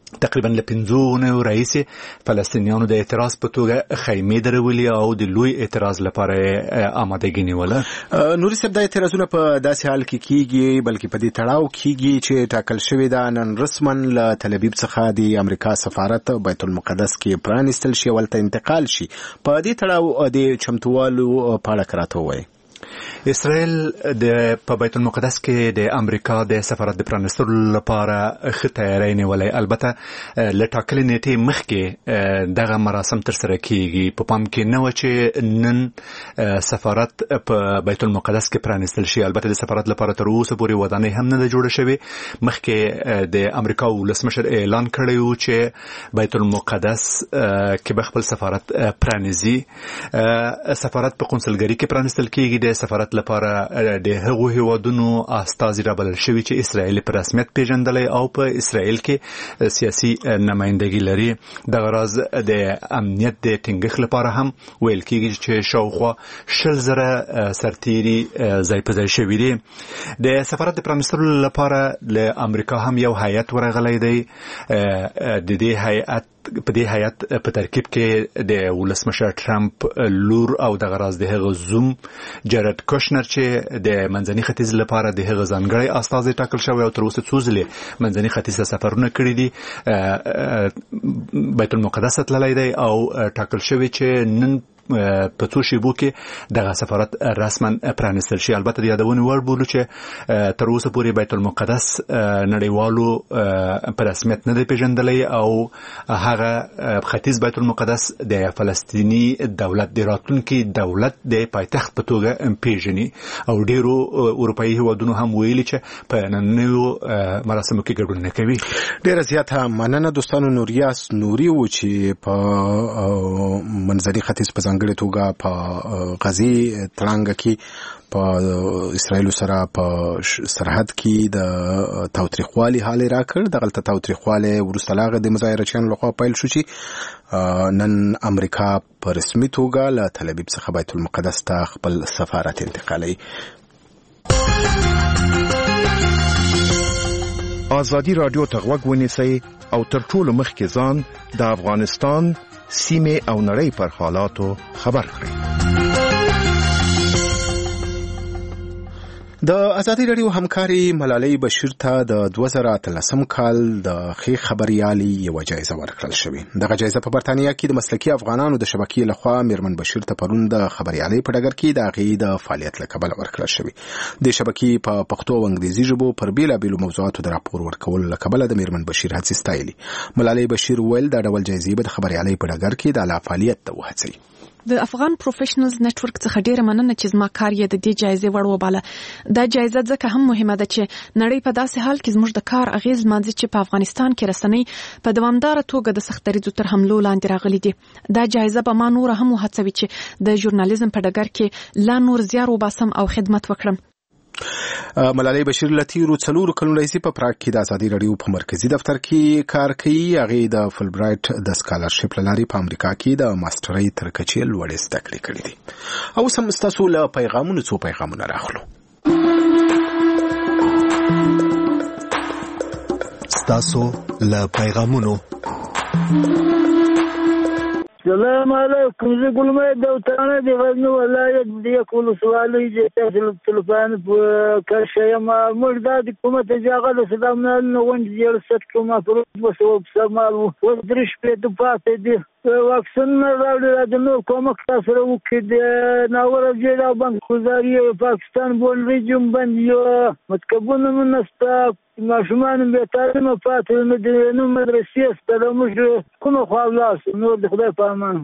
تقریبا له پنځو اونیو راهیسې فلسطینیانو د اعتراض په توګه خیمې درولې او د لوی اعتراض لپاره آمادګي نیوله. نوري صاحب دا اعتراضونه په داسې حال کې کیږي بلکې په دې تړاو کیږي چې ټاکل شوی دا نن رسمن له تل ابیب څخه د امریکا سفارت بیت المقدس کې پرانستل شي ولته انتقال شي. په دې تړاو د چمتووالو په اړه کراته وایي. اسرائیل د په بیت المقدس کې د امریکا د سفارت د پرانستلو لپاره ښه تیاری نیولې. البته له ټاکلې نیټې مخکې دغه مراسم ترسره کیږي. په پام کې نه و چې نن سفارت په بیت المقدس کې پرانستل شي. البته د سفارت لپاره تر اوسه پورې ودانۍ هم نه ده جوړه شوې. مخکې د امریکا ولسمشر اعلان کړی و چې بیت المقدس کې به خپل سفارت پرانیزي. سفارت په قونسلګرۍ کې پرانستل کیږي. د سفارت لپاره د هغو هیوادونو استازي را بلل شوي چې اسرائیل په رسمیت پیژندلی او په اسرائیل کې سیاسي نمائندګي لري. دغه راز د امنیت د ټینګښت لپاره هم ویل کېږي چې شاوخوا شل زره سرتیري ځای په ځای شوي دي. د سفارت د پرانستلو لپاره له امریکا هم یو هیئت ورغلی دی. د دې هیئت په دې هیئت په ترکیب کې د ولسمشر ټرمپ لور او د غراز د هغه زوم جارد کوشنر چې د منځني ختیځ لپاره د هغه ځانګړی استازی ټاکل شوی او تر اوسه څو ځلې منځني ختیځ ته سفرونه کړي دي. بیت المقدس تللی دی او ټاکل شوی چې نن په څو شیبو کې دغه سفارت رسما پرانستل شي. البته د یادونې وړ بولو چې تر اوسه پورې بیت المقدس نړیوالو په رسمیت نه دی پیژندلی او هغه ختیځ بیت المقدس د فلسطینی دولت د راتلونکي دولت د پایتخت په توګه پیژني او ډیرو اروپایي هیوادونو هم ویلي چې په نننیو مراسمو کې ګډون نه کوي. ډیره زیاته مننه دوستانو. نوریاس نوري و چې په منځني ختیځ په ځانګړې توګه په غزي تړانګه کې په اسرائیل سره په سرحد کې د تاوتریخوالي حال راکړ. دغه تاوتریخوالي وروسته لاغه د مظاهرچیانو لخوا پیل شو چې نن امریکا په رسمي توګه له تل ابیب څخه بیت المقدس ته خپل سفارت انتقالوي. ازادي رادیو ته غوږ ونیسئ او تر ټولو مخکې ځان د افغانستان سیمه او نړۍ پر حالاتو خبر کړئ. د ازادي رادیو همکاري ملالۍ بشیر ته د دوه زره اتلسم کال د ښې خبریالۍ یوه جایزه ورکړل شوې. دغه جایزه په برتانیا کې د مسلکي افغانانو د شبکې لخوا میرمن بشیر ته پرون د خبریالۍ په ډګر کې د هغې د فعالیت له کبله ورکړل شوې. د شبکې په پښتو او انګریزي ژبو پر بېلابېلو موضوعاتو د راپور ورکولو له کبله د میرمن بشیر هڅې ستایلي. ملالۍ بشیر وویل دا ډول جایزې به د خبریالۍ په ډګر کې د اعلی فعالیت ته وهڅوي. د افغان پروفیشنلز نتورک څخه ډیره مننه چې زما کار یې د دې جایزې وړ وباله. دا جایزه ځکه هم مهمه ده چې نړۍ په داسې حال کې زموږ د کار اغیز مانځي چې په افغانستان کې رسنۍ په دوامداره توګه د سخت دریځو تر حملو لاندې راغلي دي. دا جایزه به ما نور هم وهڅوي چې د ژورنالیزم په ډګر کې لا نور زیار وباسم او خدمت وکړم. ملالۍ بشیر له تیرو څلورو کلونو راهیسې په پراګ کې د ازادي رادیو په مرکزي دفتر کې کار کوي. هغې د فل برایټ د سکالرشپ له لارې په امریکا کې د ماسټرۍ تر کچې لوړې زده کړې کړې دي. او اوس هم ستاسو له پیغامونو څو پیغامونه راخلو. ستاسو له پیغامونو. السلام علیکم. زه ګلمې دوتانه د غزني ولایت د یکول سوالي د تلفان په کښه ما مردا د حکومت اجازه د صدام نه وند زیر ست کومه پر وسو سمال و درش په د پاتې دي واکسن راوړل د نو کومه تاسو وکړي د ناور جلا بانک گزاري پاکستان بون ریجم بند یو متکبونه منستا ماشومان به تعلیم پاتې نه دي نو مدرسې ستاره موږ کومه خلاص نو د خدای په امان.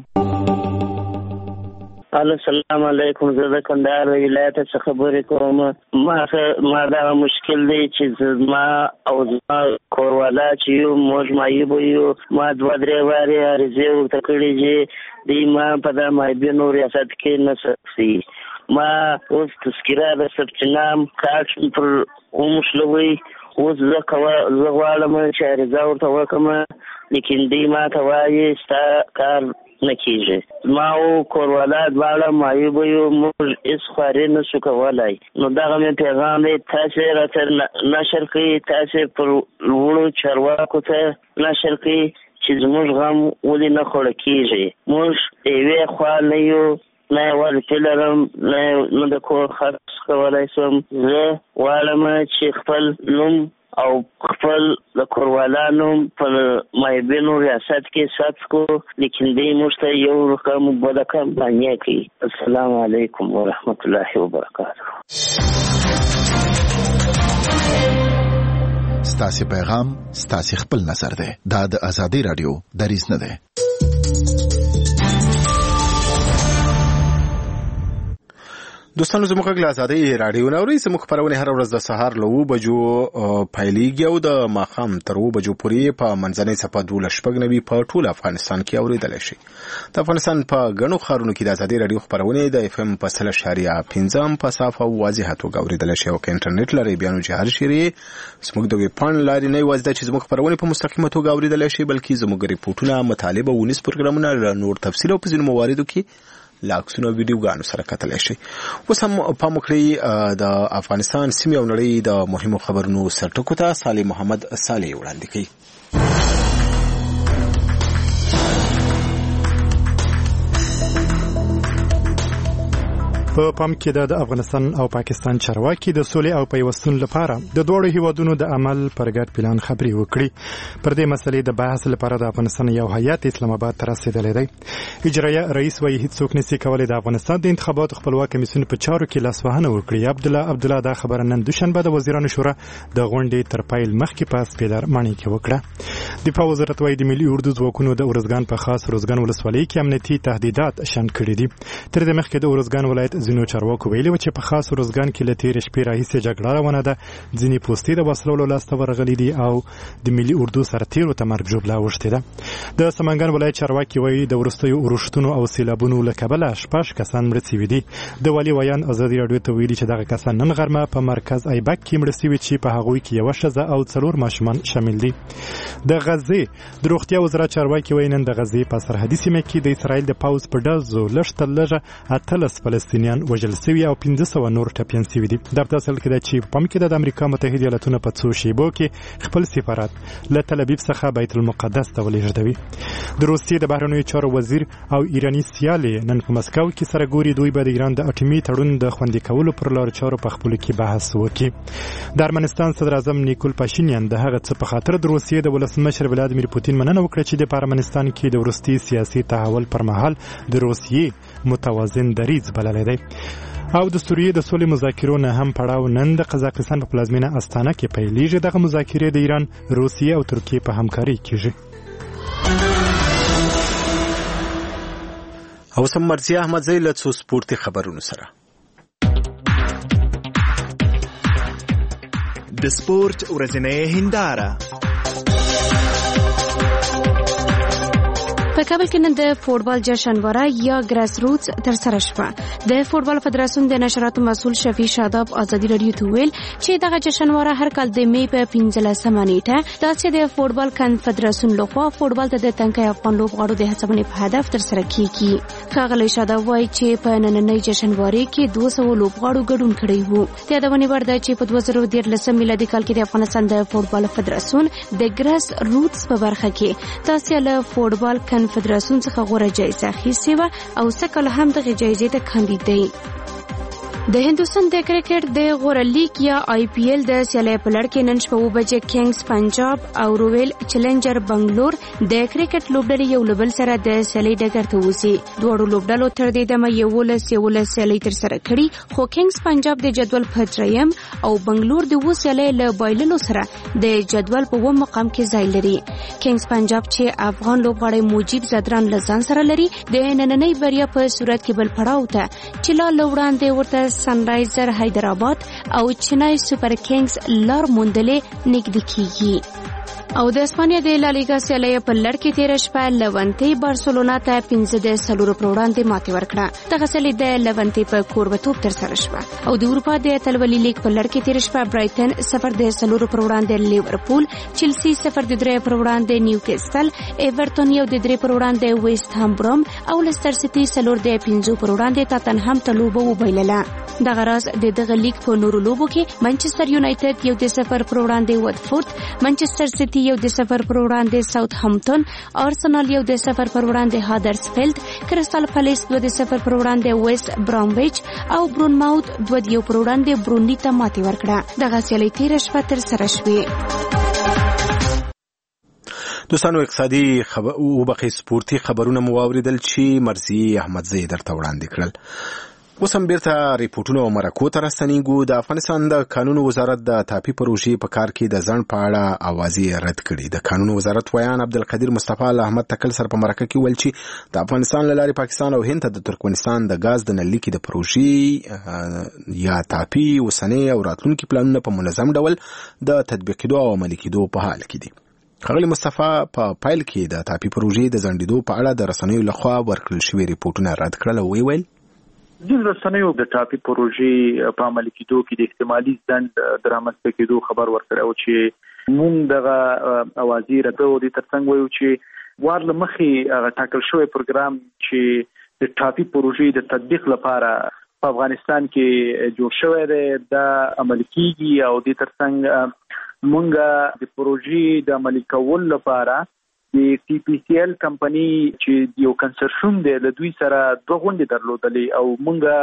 السلام علیکم. زه د کندهار ولایت څخه خبرې کوم. ما ما دا مشکل دی چې ما او زما کوروالا چې یو موږ مایب یو ما دوه درې وارې عرضې ورته کړې چې د ما په دا مایبینو ریاست کې نه سختي ما اوس تذکره د ثبت نام کارت پر ومشلوي. اوس زه کوه زه غواړم چې عرضه ورته وکړم لیکن دی ما ته وایي ستا کار نه کېږي. ما او کوروالا دواړه معیوب یو، موږ هېڅ خواري نه شو کولی. نو دغه مې پیغام دی، تاسې راته نشر کړئ، تاسې پر لوړو چارواکو ته نشر کړئ چې زموږ غم ولې نه خوړه کېږي. موږ یوې خوا نه یو، نه یوازې لرم، نه د کور خرڅ کولی شم. زه غواړم چې خپل نوم او خپل د کوروالا نوم په معیوبینو ریاست کې ثبت کړو، لیکن دوی موږ ته یو رقم بده کمپانیه کوي. السلام علیکم ورحمت الله وبرکاته. ستاسې پیغام ستاسې خپل نظر دی. دا د ازادي رادیو دریځ نه دی. دوستانو زموږ غږ له ازادۍ راډیو نه اورئ. زموږ خپرونې هره ورځ د سهار له اوه بجو پیلېږي او د ماښام تر اوه بجو پورې په منځنۍ څپه دولس شپږ نوي په ټول افغانستان کې اورېدلی شي. د افغانستان په ګڼو ښارونو کې د ازادۍ راډیو خپرونې د اف ام په سل اشاریه پنځه هم په صافه او واضحه توګه اورېدلی شي. او که انټرنیټ لرئ بیا نو چې هر چیرې زموږ د ویبپاڼې لارې نه یوازې ده چې زموږ خپرونې په مستقیمه توګه اورېدلی شي، بلکې زموږ ریپورټونه، مطالب او ونیز پروګرامونه نور تفصیل او په ځینو مواردو کې لاکسونو ویډیوګانو سره کتلی شي. اوس هم پام وکړئ د افغانستان سیمې او نړۍ د مهمو خبرونو سرټکو ته صالح محمد صالح وړاندې کوي. په پام کې د افغانستان او پاکستان چارواکي د سولې او پیوستون لپاره د دوه هیوادونو د عمل پر ګډ پلان خبرې وکړي. پر دې مسلې د بحث لپاره د افغانستان یو هیئت اسلام آباد ته رسیدلی دی. اجرایه رئیس وايي هیڅوک نشي کولی د افغانستان د انتخاباتو خپلواک کمیسیون په چارو کې لاسوهنه وکړي. عبدالله عبدالله دا خبره نن دوشنبه د وزیرانو شورا د غونډې تر پیل مخکې په سپیدر ماڼۍ کې وکړه. دفاع وزارت وايي د ملي اردو ځواکونو د ارزګان په خاص ارزګان ولسوالۍ کې امنیتي تهدیدات شنډ کړي دي. تر دې مخکې د ارزګان ولایت ځینو چارواکو ویلي و چې په خاص ارزګان کې له تېرې شپې راهیسې جګړه روانه ده. ځینې پوستې د وسلو لاسته ورغلي دي او د ملي اردو سرتیرو ته مرګ ژوبله اوښتې ده. د سمنګان ولایت چارواکي وایي د وروستیو اورښتونو او سیلابونو له کبله شپږ کسان مړه سوي دي. د والي ویان ازادي راډیو ته ویلي چې دغه کسان نن غرمه په مرکز ایبک کې مړه سوي چې په هغوی کې یوه ښځه او څلور ماشومان شامل دي. د غزې د روغتیا وزارت چارواکي وایي نن د غزې په سرحدي سیمه کې د اسرائیل د پوځ په ډزو لږ تر لږه اتلس فلسطینیان وژل سوي او پنځه سوه نور ټپیان سوي دي. دا په اصل کې ده چې په پام کې ده د امریکا متحده ایالتونو په څو شیبو کې خپل سفارت له تل ابیب څخه بیت المقدس ته ولېږدوي. د روسیې د بهرنیو چارو وزیر او ایراني سیال نن په مسکو کې سره ګوري. دوی به د ایران د اټومي تړون د خوندي کولو پر لارو چارو په خپلو کې بحث وکړي. د ارمنستان صدر اعظم نیکول پاشینیان د هغه څه په خاطر د روسیې د ولسمشر ولادیمیر پوتین مننه وکړه چې د ارمنستان کې د وروستي سیاسي تحول پر مهال د روسیې متوازن دریځ بللی دی. او د سوریې د سولې مذاکرو نه هم پړاو نن د قزاقستان په پلازمینه استانه کې پیلېږي. دغه مذاکرې د ایران، روسیې او ترکیې په همکارۍ کېږي. او سم مرزي احمدزی له څو سپورتي خبرونو سره. د سپورت ورځنۍ هنداره. په کابل کې نن د فوټبال جشنواره یا ګراس روټس تر سره شوه. د فوټبال فدراسیون د نشراتو مسؤل شفیع شاداب ازادي راډیو ته ویل چې دغه جشنواره هر کال د مې په پنځلسمه نیټه دا چې د فوټبال کنفدراسیون لخوا فوټبال ته د تنکي افغان لوبغاړو د هڅونې په هدف تر سره کیږي. ښاغلی شاداب وایي چې په نننۍ جشنواره کې دوه سوه لوبغاړو ګډون کړی وو. د یادونې وړ ده چې په دوه زره دیارلسم میلادي کال کې د افغانستان د فوټبال فدراسیون د ګراس روټس په برخه کې تاسو له فوټبال فدراسیون څخه غوره جایزه اخیستې وه او سږ کال هم دغې جایزې ته کاندید دی. د هندوستان د کرکټ د غوره لیګ یا آی پی ایل د سیالۍ په لړ کې نن شپه اوه بجې کینګز پنجاب او رویل چیلنجر بنګلور د کرکټ لوبډلې یو له بل سره د سیالۍ ډګر ته وځي. دواړو لوبډلو تر دې دمه یولس یولس سیالۍ ترسره کړي، خو کینګز پنجاب د جدول په دریم او بنګلور د اووه سیالیو له بایللو سره د جدول په اووم مقام کې ځای لري. کینګز پنجاب چې افغان لوبغاړی موجب زدران له ځان سره لري د نننۍ بریا په صورت کې بل پړاو ته چې لا له وړاندې ورته سنرایزر حیدرآباد او چنای سوپر کینګز لار موندلې نږدې کیږي. او د اسپانیا د لالیګا سیالۍ په لړ کې تیر شپه لونتي بارسلونا ته پنځه د سلور پر وړاندې ماتې ورکړه. دغه سیالۍ د لونتي په کوربتوب تر سره شوه او د اروپا د اتلولي لیګ په لړ کې تیر شپه برایټن صفر د سلور پر وړاندې لیورپول، چلسی صفر د درې پر وړاندې نیوکاسل، ایورټون یو د درې پر وړاندې ویسټ هام بروم او لستر سیټي سلور د پنځه پر وړاندې تاتنهام ته لوبه وبایلله. دغه راز د دغه لیګ په نورو لوبو کې منچستر یونایټډ یو د صفر پر وړاندې واتفورد، منچستر سیټي یو د صفر پر وړاندې ساوث هامپټن، آرسنال یو د صفر پر وړاندې هادرسفیلد، کرسټل پالیس دوه د صفر پر وړاندې ویسټ برامویچ او برونماوت دوه د یو پر وړاندې برونلی ته ماتې ورکړه. دغه سیالۍ تیر شپه تر سره شوې. دوستانو اقتصادي خبر او بقي سپورتي خبرونه مو واوریدل چې مرزي احمدزی درته وړاندې کړل. اوس هم بیرته ریپورټونه او مرکو ته راستنیږو. د افغانستان د قانون وزارت د ټاپي پروژې په کار کې د ځنډ په اړه اوازې رد کړي. د قانون وزارت ویان عبدالقدیر مصطفی احمد تکل سره په مرکه کې ویل چې د افغانستان له لارې پاکستان او هند ته د ترکمنستان د غاز د نل لیکې د پروژې یا ټاپي اوسنۍ او راتلونکي پلانونه په منظم ډول د تطبیقېدو او عملي کېدو په حال کې دي. ښاغلي مصطفی په پایل کې د ټاپي پروژې د ځنډېدو په اړه د رسنیو لخوا ورکړل شوي ریپورټونه رد کړل او ویل د رسنیو د ټاپي پروژې په عملي کېدو کې د احتمالي ځنډ د رامنځته کېدو خبر ورکړی و چې موږ دغه اوازې رد او د ترڅنګ وایو چې وار له مخې هغه ټاکل شوی پروګرام چې د ټاپي پروژې د تطبیق لپاره په افغانستان کې جوړ شوی دی دا عملي کېږي او د ترڅنګ موږ د پروژې د عملي کولو لپاره د ټي پی سی ایل کمپنی چې یو کنسرشن دی له دوی سره دوه غونډې درلودلې او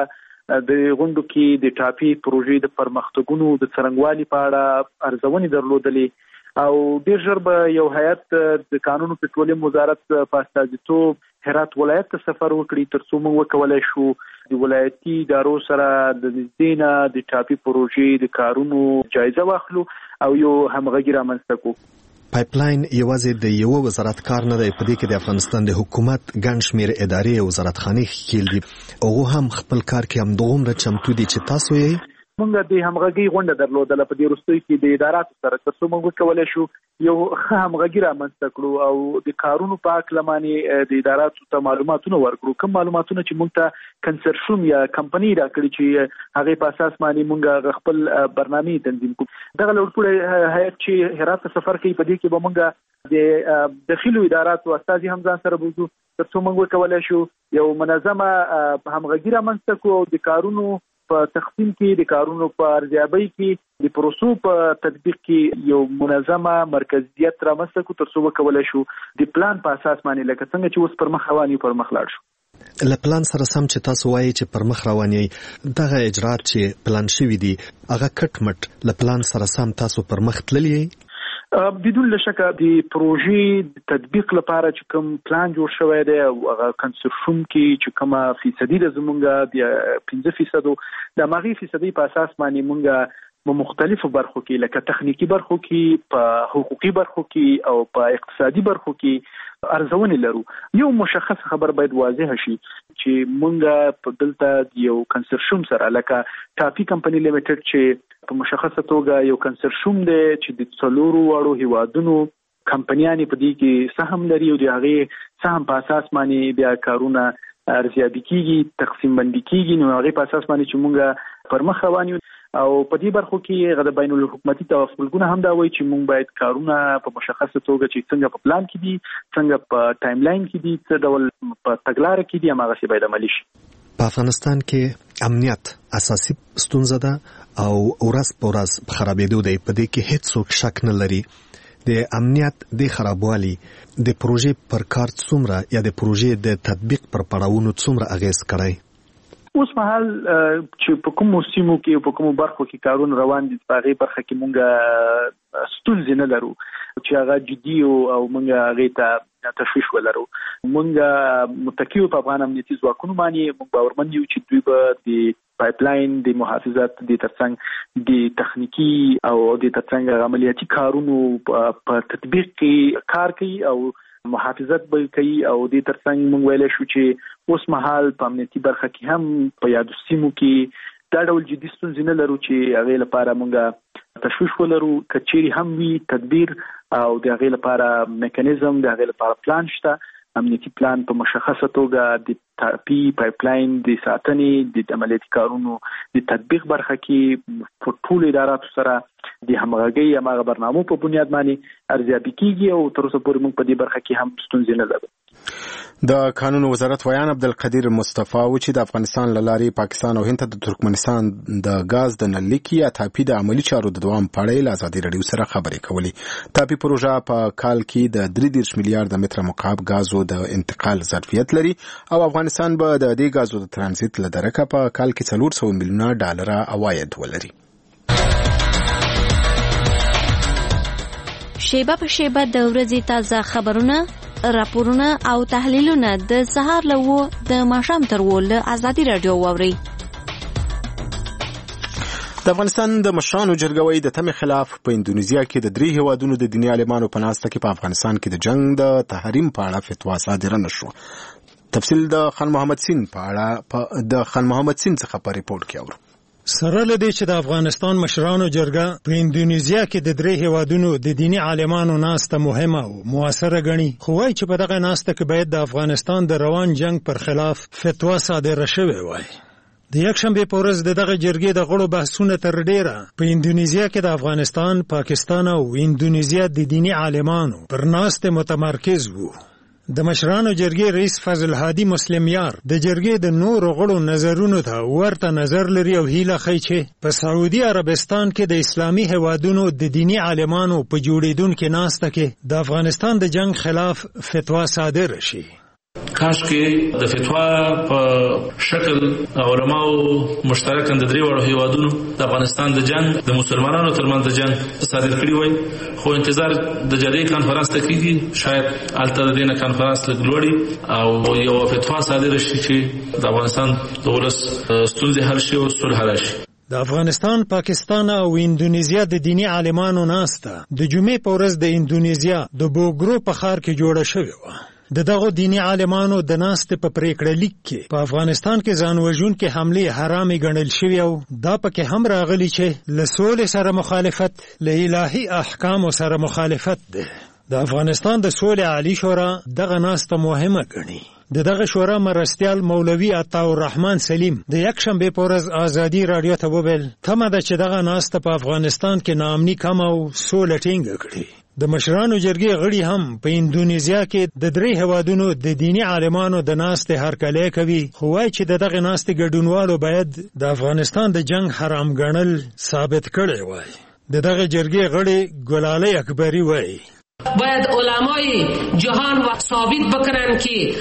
موږ د غونډو کې د ټاپي پروژې د پرمختګونو د څرنګوالي په اړه ارزونې درلودلې او ډېر ژر به یو هیئت د قانون او پټرولیم وزارت په استازیتوب هرات ولایت ته سفر وکړي ترڅو موږ وکولای شو د ولایتي ادارو سره د نږدې نه د ټاپي پروژې د کارونو جایزه واخلو او یو همغږي رامنځته کړو. پایپلاین یوازې د یو وزارت کار نه دی، په دې کې د افغانستان د حکومت ګڼ شمېر ادارې او وزارتخانې ښکېل دي. هغه هم خپل کار کې همدغومره چمتو دي چې تاسو یې موږ د همغږي غونډه درلودله په دې وروستیو کې د اداراتو سره ترڅو موږ وکولی شو یو ښه همغږي رامنځته کړو او د کارونو په هکله باندې د اداراتو ته معلوماتونه ورکړو. کوم معلوماتونه چې موږ ته کنسرشن یا کمپني راکړي چې هغې په اساس باندې موږ خپل برنامې تنظیم کړو. دغه لوړپوړی هیئت چې هرات ته سفر کوي په دې کې به موږ د داخلو اداراتو استازي هم ځان سره بوځو ترڅو موږ وکولی شو یو منظمه همغږي رامنځته کړو او د کارونو په تقسیم کې د کارونو په ارزیابۍ کې د پروسو په تطبیق کې یو منظمه مرکزیت رامنځته کړو ترڅو وکولای شو د پلان په اساس باندې لکه څنګه چې اوس پر مخ روان یو پر مخ لاړ شو. له پلان سره سم چې تاسو وایي چې پر مخ روان یې دغه اجرات چې پلان شوي دي هغه کټ مټ له پلان سره سم تاسو پر مخ تللی یې؟ بدون لشکه د پروژې د تطبیق لپاره چې کوم پلان جوړ شوی دی او هغه کنسرشن کې چې کومه فیصدي د زمونږ د پنځه فیصدو د هغې فیصدي په اساس باندې مونږ په مختلفو برخو کې لکه تخنیکی برخو کې په حقوقي برخو کې او په اقتصادي برخو کې ارزونې لرو. یو مشخص خبر باید واضح شي چې مونږ په دلته یو کنسرشن سره لکه ټاپي کمپنی لیمیټډ چې په مشخصه توګه یو کنسرشن دی چې د څلورو واړو هیوادونو کمپنیانې په دې کې سهم لري او د هغې سهم په اساس باندې بیا کارونه ارزیابي کیږي تقسیم بندي کیږي نو هغې په اساس باندې چې مونږ پر مخ روان یو او په دې برخو کې غو د بین الحکومتي توافقونه هم دا وایي چې مونږ باید کارونه په مشخصه توګه چې څنګه په پلان کې دي څنګه په ټایم لاین کې دي څه ډول په تګلارې کې دي هماغسې باید عملي شي. په افغانستان کې امنیت اساسي ستونزه ده او ورځ په ورځ خرابېدو دی، په دې کې هیڅ څوک شک نه لري. د امنیت د خرابوالي د پروژې پر کار څومره یا د پروژې د تطبیق پر پړاوونو څومره اغیز کړی؟ اوس مهال چې په کومو سیمو کې په کومو برخو کې کارونه روان دي په هغې برخه کې مونږ ستونزې نه لرو چې هغه جدي او مونږ هغې ته تشویش ولرو. مونږ متکي په افغان امنیتي ځواکونو باندې مونږ باورمند یو چې دوی به د پایپلاین د محافظت د ترڅنګ د تخنیکی او د ترڅنګ عملیاتي کارونو په تطبیق کې کار کوي او محافظت به کوي او د ترڅنګ مونږ ویلی شو چې اوس مهال په امنیتي برخه کې هم په یادو سیمو کې دا ډول جدي ستونزې نه لرو چې هغې لپاره مونږ تشویش ولرو کچيري هم وي تدبیر او د هغې لپاره میکانیزم د هغې لپاره پلان شته امنیتي پلان په مشخصه توګه د تاپی پایپلاین د ساتنې د عملیاتي کارونو د تطبیق برخه کې په ټولو اداراتو سره د همغږۍ یا هغه برنامو په بنیاد باندې ارزیابي کیږي او تر اوسه پورې موږ په دې برخه کې هم ستونزې نه لرو. د قانون وزارت ویان عبدالقدیر مصطفی و چې د افغانستان له لارې پاکستان او هند ته د ترکمنستان د غاز د نللیک یا تاپی د عملی چارو د دوام په اړه له ازادي رادیو سره خبرې کولې. تاپی پروژه په کال کې د درې دېرش میلیارډ متر مکعب غازو د انتقال ظرفیت لري او افغانستان به د دې غازو د ترانزیت له درکه په کال کې څلور سوه میلیونه ډالر عواید ولري. شیبه په شیبه د ورځې تازه خبرونه، راپورونه او تحلیلونه د سهار له وو د ماښام تر وو له ازادي رادیو واوري. د افغانستان د مشرانو جرګوي د تمې خلاف په اندونیزیا کې د درې هیوادونو د دیني عالمانو په ناسته کې په افغانستان کې د جنگ د تحریم په اړه فتوا صادره نشوه. تفصیل د خان محمد سین په اړه د خان محمد سین څخه په ریپورت کې اورو. سره لدی چې د افغانستان مشرانو جرګه په اندونیزیا کې د درې هیوادونو د دینی عالمانو ناسته مهمه او موثره ګڼي، خو وايي چې په دغه ناسته کې باید د افغانستان د روان جنگ پر خلاف فتوا صادره شوې وای. د یکشنبه په ورځ دغه جرګې د غړو بحثونه تر ډیره په اندونیزیا کې د افغانستان، پاکستان او اندونیزیا د دینی عالمانو پر ناسته متمرکز وو. د مشرانو جرګې رئیس فضل هادي مسلم یار د جرګې د نورو غړو نظرونو ته ورته نظر لري او هیله کوي چې په سعودي عربستان کې د اسلامي هیوادونو د دینی عالمانو په جوړیدونکو ناسته کې د افغانستان د جنگ خلاف فتوا صادره شي. کاش کې د فتوا په شکل علماء مشترکاً د درې وړو هیوادونو د افغانستان د جنگ د مسلمانانو ترمنځ د جنگ صادر کړی وای، خو انتظار د جدي کانفرنس ته کیږي، شاید الته د دې کانفرنس لګلوړي او یو فتوا صادره شي چې د افغانستان د ولس ستونزې حل شي او صلح راشي. د افغانستان، پاکستان او اندونیزیا د دینی عالمانو ناسته د جمعې په ورځ د اندونیزیا د بوګرو په ښار کې جوړه شوې وه. د دغه دینی عالمانو د ناست په پریکړه لیک کې په افغانستان کې ځان وژونکې حمله حرامي ګڼل شوې او دا پکې هم راغلي چې له سولې سره مخالفت، له الهي احکامو سره مخالفت ده. د افغانستان د سولې عالی شورا دغه ناسته مهمه ګڼي. د دغه شورا مرستیال مولوي عطا الرحمن سلیم د یکشنبه په ورځ ازادي رادیو ته وویل تمه ده چې دغه ناسته په افغانستان کې ناامني کم او سوله ټینګه کړي. د مشرانو جرګې غړي هم په اندونیزیا کې د درې هیوادونو د دینی عالمانو د ناستې هرکلی کوي، خو وایي چې د دغه ناستې ګډونوالو باید د افغانستان د جنگ حرام ګڼل ثابت کړی وای. د دغه جرګې غړي ګلالۍ اکبری وایي باید علمای جهان و ثابت بکنن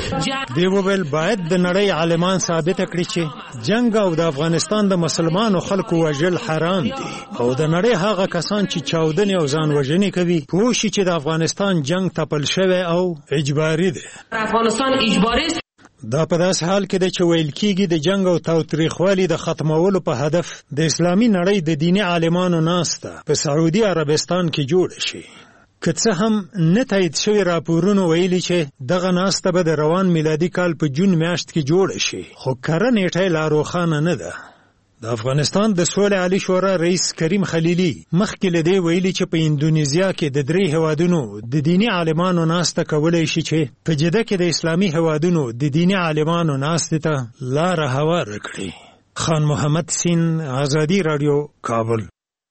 که دی وویل باید د نړۍ عالمان ثابت کړي چې جنگ او د افغانستان د مسلمانو خلکو وژل حرام دي او د نړۍ هغه کسان چې چاودنې او ځان وژنې کوي پوه شي چې د افغانستان جنگ تپل شوی او اجباري دی. افغانستان اجباري دا په داس حال کې د چې ویل کېږي د جنگ او تاوتریخوالي د ختمولو په هدف د اسلامي نړۍ د دینی عالمانو ناسته په سعودي عربستان کې جوړ شي. که څه هم نه تایید شوي راپورونه ویلي چې دغه ناسته به د روان میلادي کال په جون میاشت کې جوړه شي، خو کره نیټه لا روښانه نه ده. د افغانستان د سولې عالی شورا رئیس کریم خلیلي مخکې له دې ویلي چې په اندونیزیا کې د درې هیوادونو د دینی عالمانو ناسته کولی شي چې په جده کې د اسلامي هیوادونو د دینی عالمانو ناستې ته لاره هواره کړي. خان محمد سین، ازادي رادیو، کابل.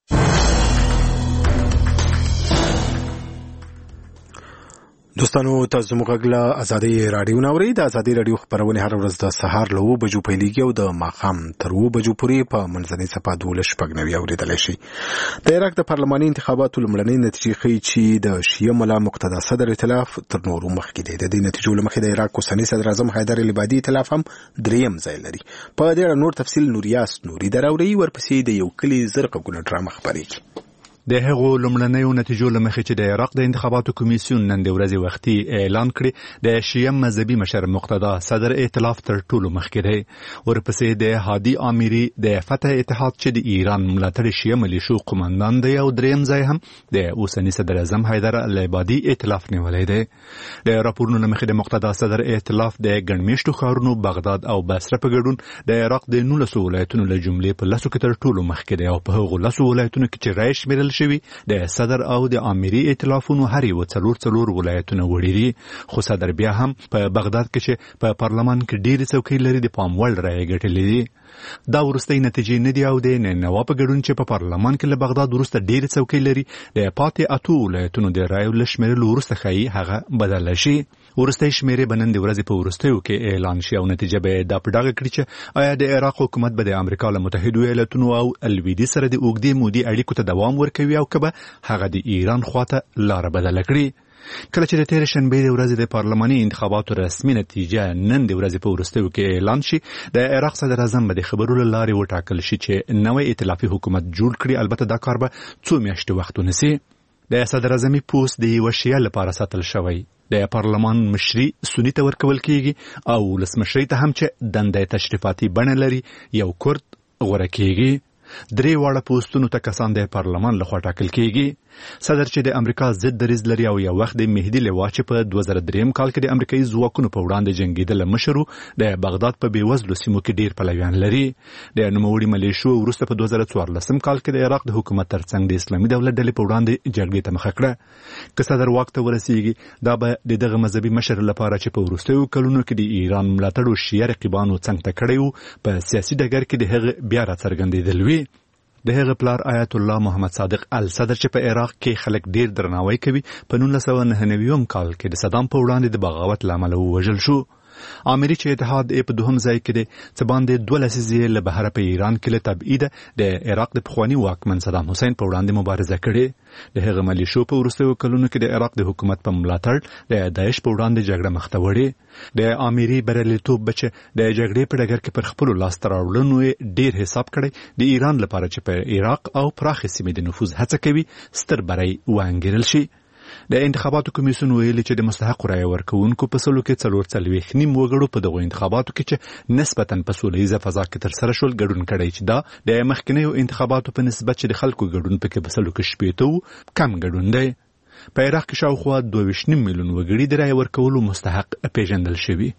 دوستانو تاسو موږ له ازادي رادیو نوري د ازادي رادیو خبرونه هر ورځ د سهار له وو بجو پیلېږي او د ماښام تر وو بجو پورې په منځنۍ صفه دولس شپږ نوي اورېدلی شي. د عراق د پارلماني انتخاباتو لومړنۍ نتیجې ښیي چې د شیعه ملا مقتدا صدر ائتلاف تر نورو مخکې دی. د دې نتیجو له مخې د عراق اوسنی صدر اعظم حیدر العبادي ائتلاف هم دریم ځای لري. په دې اړه نور تفصیل نوریاس نوري دراوري ورپسې د یو کلي زرقه ګونه ډرامه خبرېږي. د هغو لومړنیو نتیجو له مخې چې د عراق د انتخاباتو کمیسیون نن د ورځې وختي اعلان کړی د شیعه مذهبي مشر مقتدا صدر ائتلاف تر ټولو مخکې دی. ورپسې د هادي آمیري د فتح اتحاد چې د ایران ملاتړ شیعه ملیشو قوماندان دی او دریم ځای هم د اوسني صدر اعظم حیدر العبادي ائتلاف نیولی دی. د راپورونو له مخې د مقتدا صدر ائتلاف د ګڼمېشتو ښارونو بغداد او بصره په ګډون د عراق د نولسو ولایتونو له جملې په لسو کې تر ټولو مخکې دی او په هغو لسو ولایتونو کې چې رایې شمېرل شوي د صدر او د آمیري ائتلافونو هر یو څلور څلور ولایتونه وړي دي. خو صدر بیا هم په بغداد کې چې په پارلمان کې ډېرې څوکۍ لري د پام وړ رایې ګټلې دي. دا وروستۍ نتیجې نه دي او د نینوا په ګډون چې په پارلمان کې له بغداد وروسته ډېرې څوکۍ لري د پاتې اتو ولایتونو د رایو له شمېرلو وروسته ښایي هغه بدله شي. وروستۍ شمېرې به نن د ورځې په وروستیو کې اعلان شي او نتیجه به دا په ډاګه کړي چې آیا د عراق حکومت به د امریکا له متحدو ایالتونو او لویدیځ سره د اوږدې مودې اړیکو ته دوام ورکوي او که به هغه د ایران خواته لاره بدله کړي. کله چې د تېرې شنبې د ورځې د پارلماني انتخاباتو رسمي نتیجه نن د ورځې په وروستیو کې اعلان شي د عراق صدر اعظم به د خبرو له لارې وټاکل شي چې نوی ائتلافي حکومت جوړ کړي. البته دا کار به څو میاشتې وخت ونیسي. د صدر اعظمي پوست د یوه شیعه لپاره ساتل شوی. د پارلمان مشري سني ته ورکول کیږي او ولسمشرۍ ته هم چې دنده تشریفاتي بڼه لري یو کرد غوره کیږي. درې واړه پوستونو ته کسان د پارلمان لخوا ټاکل کیږي. صدر چې د امریکا ضد دریځ لري او یو وخت د مهدي لوا چې په دوه زره دریم کال کې د امریکایي ځواکونو په وړاندې جنګېدل مشر د بغداد په بیوزلو سیمو کې ډیر پلویان لري. د نوموړي ملیشو وروسته په دوه زره څوارلسم کال کې د عراق د حکومت ترڅنګ د اسلامي دولت ډلې په وړاندې جګړې ته مخه کړه. که صدر واک ته ورسیږي دا به د دغه مذهبي مشر لپاره چې په وروستیو کلونو کې د ایران ملاتړو شیعه رقیبانو څنګ ته کړی و په سیاسي ډګر کې د هغه بیا راڅرګندېدل وي. د هغه پلار آیت الله محمد صادق الصدر چې په عراق کې خلک ډیر درناوی کوي په نولس سوه نهه نوي کال کې د صدام په وړاندې د بغاوت له امله ووژل شو. آمري چې اتحاد په دوهم ځای کې دی څه باندې دوه لسیزې له بهره په ایران کې له تبعیده د عراق د پخواني واکمن صدام حسین په وړاندې مبارزه کړې. د هغه ملیشو په وروستیو کلونو کې د عراق د حکومت په ملاتړ د داعش په وړاندې جګړه مخ ته وړې. د آمري بریالیتوب به چې د جګړې په ډګر کې پر خپلو لاسته راوړنو ډیر حساب کړی د ایران لپاره چې په عراق او پراخې سیمې د نفوذ هڅه کوي ستر بری وانګیرل شي. د انتخاباتو کمیسیون ویلي چې د مستحق رایې ورکوونکو په سلو کې څلور څلوېښت نیم وګړو په دغو انتخاباتو کې چې نسبتاً په سوله ییزه فضا کې ترسره شول ګډون کړی چې دا د مخکینیو انتخاباتو په نسبت چې د خلکو ګډون پکې په سلو کې شپېته و کم ګډون دی. په عراق کې شاوخوا دوه ویشت نیم میلیون وګړي د رایې ورکولو مستحق پیژندل شوي.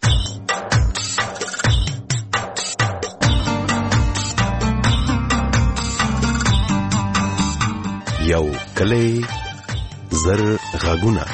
یو کلی زر غاګونه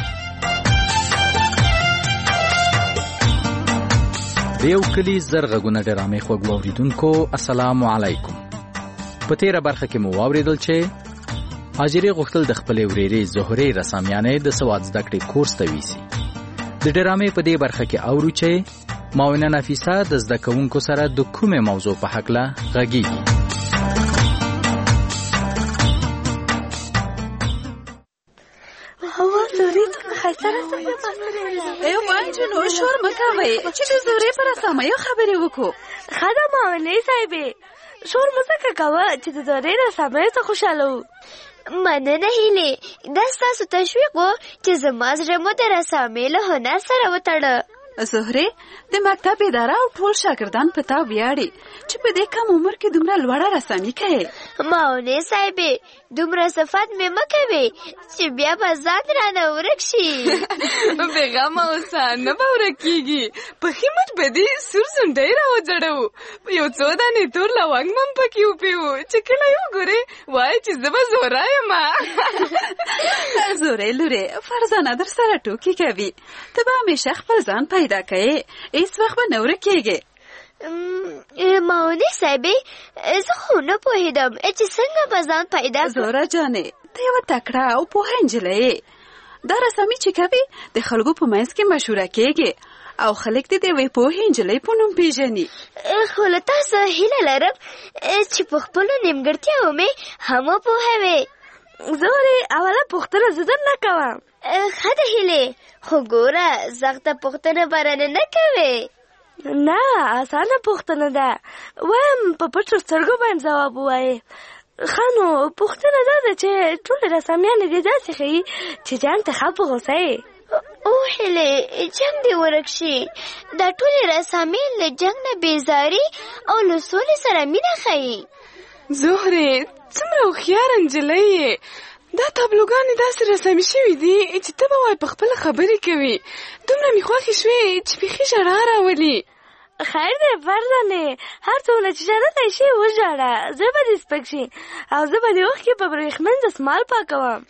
د یو کلی زر غاګونه ډرامې خوږ واوریدونکو السلام علیکم. په تیره برخه کې مو واوریدل چې هاجرې غوښتل د خپلې ورېرې زهرې رسامیانې د سواد زده کړې کورس ته ویسي. د ډرامې په دې برخه کې اورو چې معاونه نفیسه د زده کوونکو سره د کومې موضوع په هکله غږیږي. ایو مانجنو شور مکوي چې د زورې پر اسامه خبرې وکړو. خدا ماونې صاحبې شور مزه کوه چې د زورې رسامه ته خوشاله وو. مننه هیلې دا ستاسو تشویق و چې زما زړه مو د رسامې له هنر سره وتړه. زهرې د مکتب اداره او ټول شاګردان په تا ویاړي چې په دې کم عمر کې دومره لوړه رسامي کوي. ماونې صاحبې دومره صفت مې مه کوي چې بیا به ځان رانه ورک شي. بېغمه اوسه نه به ورک کېږي. پخې موږ به دې سور زونډۍ راوځړوو یو څو دانې تور لونګ مم پکې وپیو چې کله یې وګورې وایي چې زه به زوره یم. زورې لورې فرزانه در سره ټوکې کوي. ته به همیشه خپل ځان پیدا کوې هیڅ وخت به نه ورک کېږې. ماونې صاحبې زه خو نه پوهېدم چې څنګه به ځان پیدا کړم. زوره جانې ته یوه تکړه او پوهه نجلۍ یې. دا رسامي چې کوي د خلکو په منځ کې مشهوره کېږي او خلک دې د یوې پوهې نجلۍ په نوم پیژني. خو له تاسو هیله لرم چې په خپلو نیمګړتیاوو مې هم وپوهوې. زورې اوله پوښتنه زه در نه کوم. ښه ده هیلې خو ګوره سخته پوښتنه به رانه نه کوې. نه اسانه پوښتنه ده وایم په پټو سترګو باندې ځواب ووایې. خانو پوښتنه دا ده چې ټول رسامیان دې داسې ښیي چې جنګ ته ښه په غوسه یې. او هیلې جنګ دې ورک شي. دا ټولې رسامیان له جنګ نه بیزاري او له سولې سره مینه ښیي. زهرې څومره هوښیاره نجلۍ یې. دا تابلوګانې داسې رسامي شوي دي چې ته به وایې په خپله خبرې کوي. دومره مې خوښې شوې چې بیخي ژړا راولي. خیر دی فرزانې، هر څومره چې ژړلی شي وژاړه، زړه به دې سپک شي او زه به دې اوښکې په برېښمن دستمال پاکوم.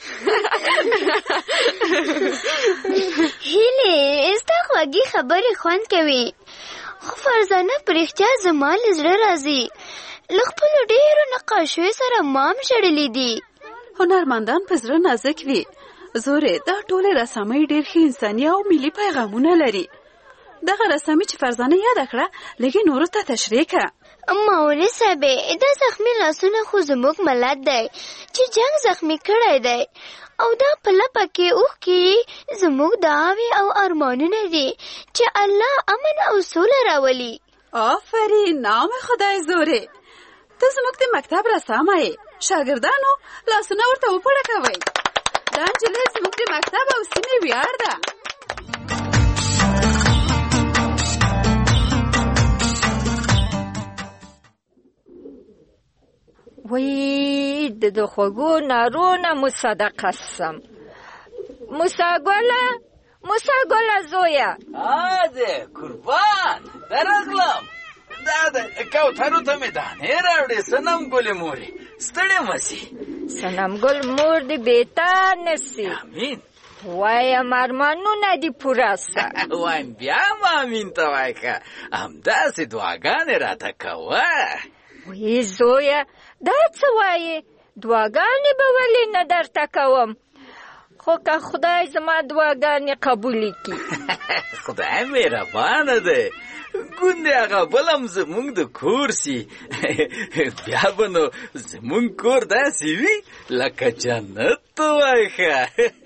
هیلې ستا خوږې خبرې خوند کوي، خو فرزانه په رښتیا زما له زړه راځي. له خپلو ډېرو نقاشیو سره ما هم ژړلي دي. هنرمندان په زړه نازک وي. زورې دا ټولې رسامۍ ډېر ښه انساني او ملي پیغامونه لري. دغه رسامي چې فرزانه یاده کړه لږې نورو ته تشریح کړه. مولوي صاحبې دا زخمي لاسونه خو زموږ ملت دی چې جنګ زخمي کړی دی او دا په لپه کې اوښکې زموږ دعاوې او ارمانونه دي چې الله امن او سوله راولي. آفرین، نام خدای زورې. ته زموږ د مکتب رسامه یې. شاګردانو لاسونه ورته وپړکوئ. دا نجلۍ زموږ د مکتب او سیمې ویاړ ده. وی د د خوږو نارونه موسی د قسم. موسی ګله موسی ګله زویه. آده قربان درغلم. دا د کوترو ته مې دانې راوړې صنم ګلې مورې. ستړې مه سي. صنم ګل مور دې بېتا نه سي. امین. وایم ارمانونه دې پوره سه. وایم بیا م امین ته وایه که همداسې دعاګانې راته کوه. وی زویه دا څه وایې؟ دعاګانې به ولې نه درته کوم؟ خو که خدای زما دعاګانې قبولې کړي. خدای مهربانه دی. ګوندې هغه بل هم زموږ د کور سي. بیا به نو زموږ کور داسې وي لکه جنت وایه.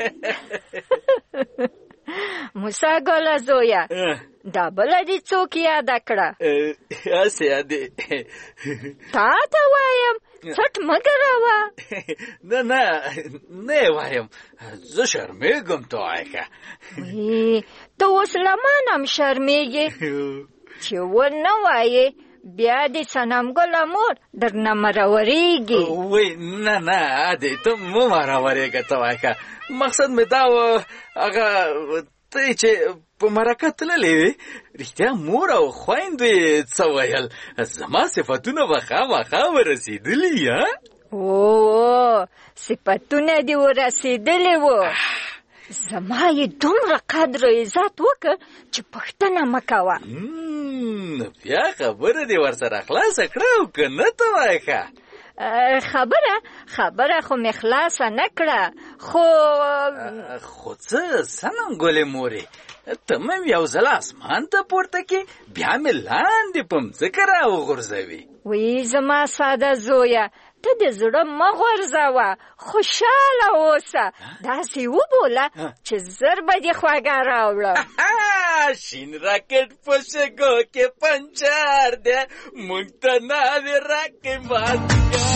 موسی ګله زویه دا بله دې څوک یاده کړه؟ هسې یادې تا ته وایم څټ مه ګروه. نه نه نه یې وایم، زه شرمېږم ته وایه. ته اوس له ما نه هم شرمېږې چې ونه وایې بیا دې صنمګله مور درنه مرورېږي. وی نه نه ادې ته مه مرورېږه ته وایه. مقصد مې دا و هغه ته چې په مرکه تللې وې رښتیا مور او خویندو یې څه ویل؟ زما صفتونه به خامخا ورسېدلي. او صفتونه دې ورسېدلي وو. زما یې دومره قدر او عزت وکړ چې پوښتنه مه کوه. نو بیا خبره دې ورسره خلاصه کړه او که نه ته وایه؟ خبره خبره خو مې خلاصه نه کړه. خو خو څه صنم ګلې مورې، ته مې یو ځل اسمان ته پورته کې بیا مې لاندې په مځکه راوغورځوي. وی زما ساده زویه ته د زړه مه غورځوه، خوشحاله اوسه. داسې وبوله چې زر به دې خوږه راوړه. شین راکټ په شګو کې پنچر دی، موږ ته ناوې راکې مازدیګر.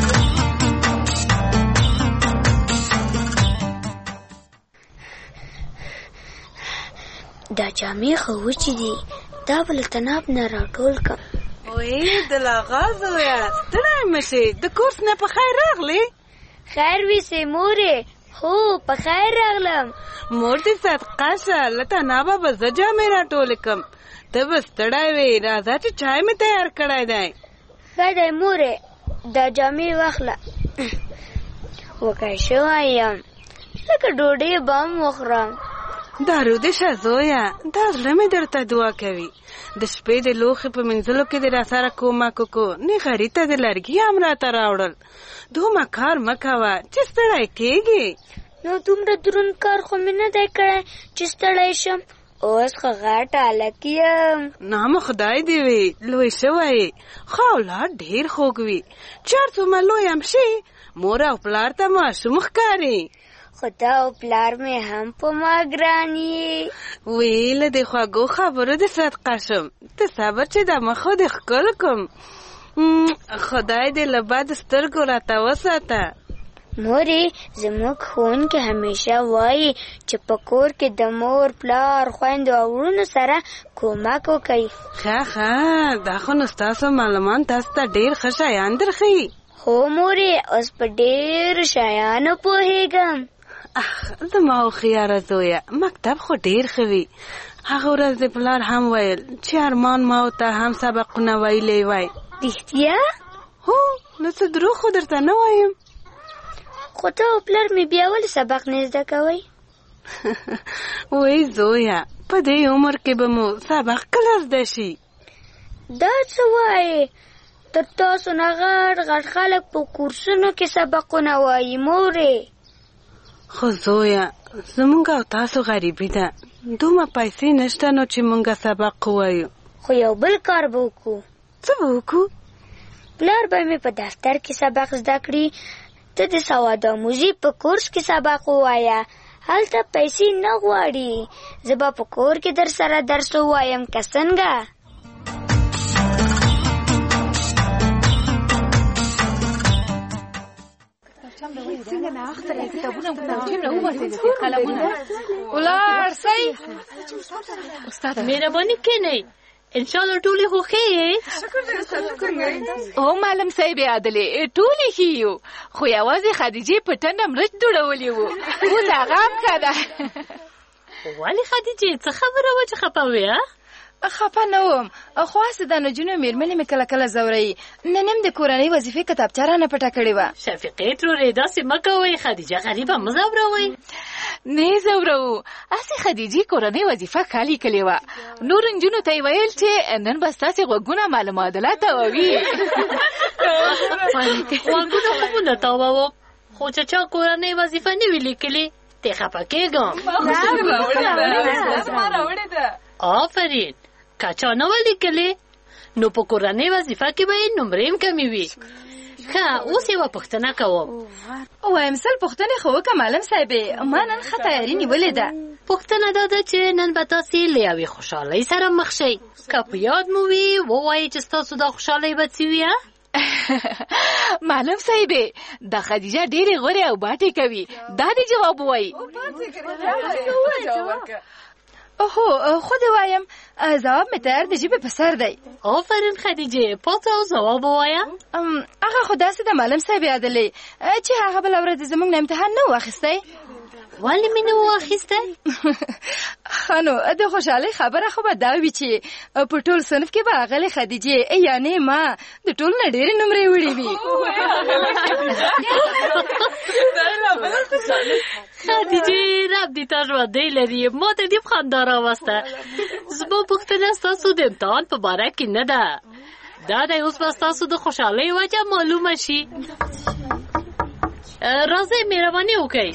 دا جامې خو وچې دي، دا به له تناب نه راټول کړم. وی دلاغا زویه ستړی مه شې، د کورس نه په خیر راغلې؟ خیر ویسې مورې، هو په خیر راغلم. مور دې صدقه شه، له تنابه به زه جامې راټولې کړم. ته به ستړی وې، راځه چې چای مې تیار کړی دی. ښه دی مورې، دا جامې واخله. وږی شوی یم، لکه ډوډۍ به هم وخورم. دارو دې شه زویه، دا زړه مې درته دعا کوي. د شپې د لوښي په مینځلو کې دې راسره کومک وکړو، نغري ته د لرګي هم راته راوړل. دومره کار مه کوه چې ستړی کېږي. نو دومره دروند کار خو مې نه دی کړی چې ستړی شم. اوس خو غټ هلک یم. نام خدای دې وي لوی شوی، خو اولاد ډېر خوږ وي. چې هر څومره لوی هم شي مور او پلار ته ماشوم ښکاري. خو ته او پلار مې هم په ما ګران یې. ویله د خوږو خبرو د صدقه شم، ته صبر چې د مخو د ښکل کم. خدای دې له بد سترګو راته وساته. مورې زموږ ښوونکي همیشه وایي چې په کور کې د مور پلار خویندو او وروڼو سره کومک وکړئ. ښه ښه دا خو نو ستاسو معلومان تاسو ته ډېر ښه شیان درښیي. هو مورې اوس په ډېرو شیانو پوهېږم. زما هوښیاره زویه مکتب خو ډېر ښه وي. هغه ورځ د پلار هم ویل چې ارمان ما ته هم سبقونه ویلی وای. رښتیا؟ هو نو څه دروغ خو درته نه وایم. خو ته او پلار مې بیا ولې سبق نه زده کوئ؟ وای زویه په دې عمر کې به مو سبق کله زده شي؟ دا څه وایې؟ تر تاسو نه غټ غټ خلک په کورسونو کې سبقونه وایي مورې. خو زویه زمونږ او تاسو غریبي ده، دومره پیسې نشته نو چې مونږ سبق ووایو. خو یو بل کار به وکړو. څه به وکړو؟ پلار به مې په دفتر کې سبق زده کړي، ته د سواد آموزي په کورس کې سبق ووایه. هلته پیسې نه غواړي، زه به په کور کې در سره درس ووایم که څنګه؟ ولاړ سئ استاد مهرباني کینئ انشاءالله ټولې خو ښې یې. او معلم صاحب عادلې ټولې ښې یو، خو یوازې خدیجې په ټنډه مرچ دوړولي وو. اوس هغه هم ښه ده. ولې خدیجې څه خبره وه چې خفه وې؟ خفه نه وم، خو هسې د نجونو مېرمنې مې کله کله ځوروي. نن هم د کورنۍ وظیفې کتابچه رانه پټه کړې وه. شفیقې ترورې داسې مه کوئ، خدیجه غریبه مه ځوروئ. نه ځوروو، هسې خدیجې کورنۍ وظیفه ښه لیکلې وه. نورو نجونو ته یې ویل چې نن به ستاسې غوږونه معلومات تاووي. غوږونه خو مو نه تاووم، خو چې چا کورنۍ وظیفه نه وي لیکلې ته خفه کېږم. آفرین، که چا نه وه لیکلې نو په کورنۍ وظیفه کې به یې نمرې هم کمې وي. ښه اوس یوه پوښتنه کوم. وایم سل پوښتنې خو وکړه معلم صاحبې، ما نن ښه تیاري نیولې ده. پوښتنه دا ده چې نن به تاسې له یوې خوشحالۍ سره مخ شئ. که په یاد مو وي ووایئ چې ستاسو دا خوشحالۍ به څه وي؟ معلم صاحبې دا خدیجه ډېرې غورې او باټې کوي، دا دې جواب ووایي. اوهو خو دې وایم ځواب مې تیار د ژبې په سر دی. آفرین خدیجې پاڅه او ځواب ووایه. هغه خو داسې د معلم صاحب عادلې چې هغه بله ورځ زموږ نه امتحان نه و اخیستی. ولې مې نه و اخیستی؟ ښه نو د خوشحالۍ خبره خو به دا وي چې په ټول صنف کې به اغلې خدیجې یعنې ما د ټولو نه ډېرې نمرې وړې وي. خدیجې رب دې تا ژوندی لري، ما ته دې خندا راوسته. زما پوښتنه ستاسو د امتحان په باره کې نه ده، دا دی اوس به ستاسو د خوشحالۍ وجه معلومه شي. راځئ مهرباني وکړئ.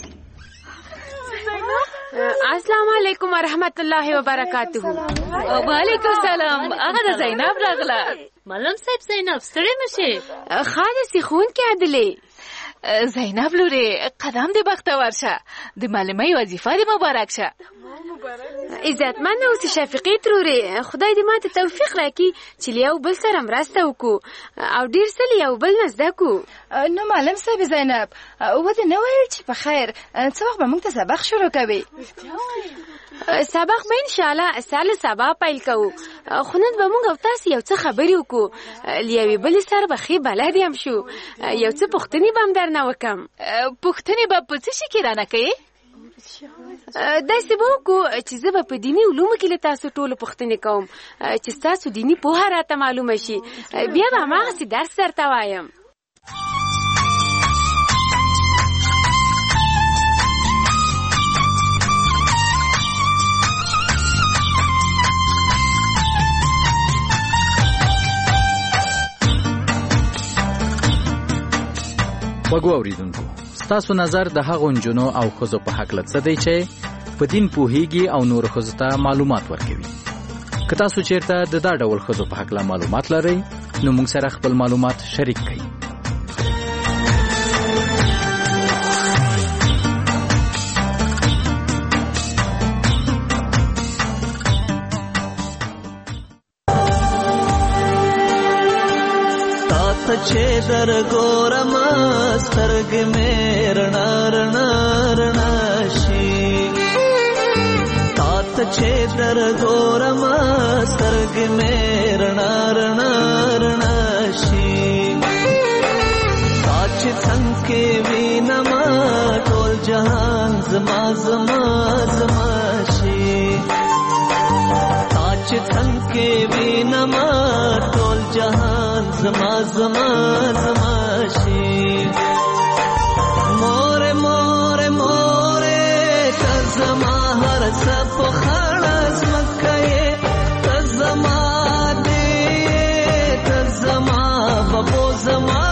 السلام علیکم ورحمت الله وبرکاته. وعلیکم السلام. هغه د زینب راغله. معلم صاحب زینب ستړې مه شې. ښه داسې ښوونکې عادلې. زینب لورې قدم دې بختور شه، د معلمۍ وظیفه دې مبارک شه. عزتمنه اوسې شفیقې ترورې، خدای دې ماته توفیق راکړي چې له یو بل سره مرسته وکړو او ډېر څه له یو بل نه زده کړو. نو معلم صاحب زینب ودې نه ویل چې په خیر څه وخت به موږ ته سبق شروع کوي؟ سبق به انشاءالله سهله سبا پیل کوو، خو نن به موږ او تاسې یو څه خبرې وکړو، له یوې بلې سره به ښې بلد هم شو. یو څه پوښتنې به هم درنه وکړم. پوښتنې به په څه شي کې رانه کوې؟ داسې به وکړو چې زه به په دیني علومو کې له تاسو ټولو پوښتنې کوم چې ستاسو دیني پوهه راته معلومه شي، بیا به هماغسې درس درته وایم. وګو اوریدونکو، ستاسو نظر د هغو نجونو او ښځو په هکله څه دی چې په دین پوهیږي او نور ښځو ته معلومات ورکوي؟ که تاسو چیرته د دا ډول ښځو په هکله معلومات لرئ نو موږ سره خپل معلومات شریک کړئ. چې در ګورم سترګې مې رڼا رڼا رڼا شي تا ته چې در ګورم سترګې مې رڼا رڼا رڼا شي تا چې څنګه کې وینم ټول جهان زما زما زما شي تا چې څنګه کې وینم ټول جهان زما زما زما شي مور مور مور ته زما هر څه په خړز مکه ته زما دې ته زما بابو زما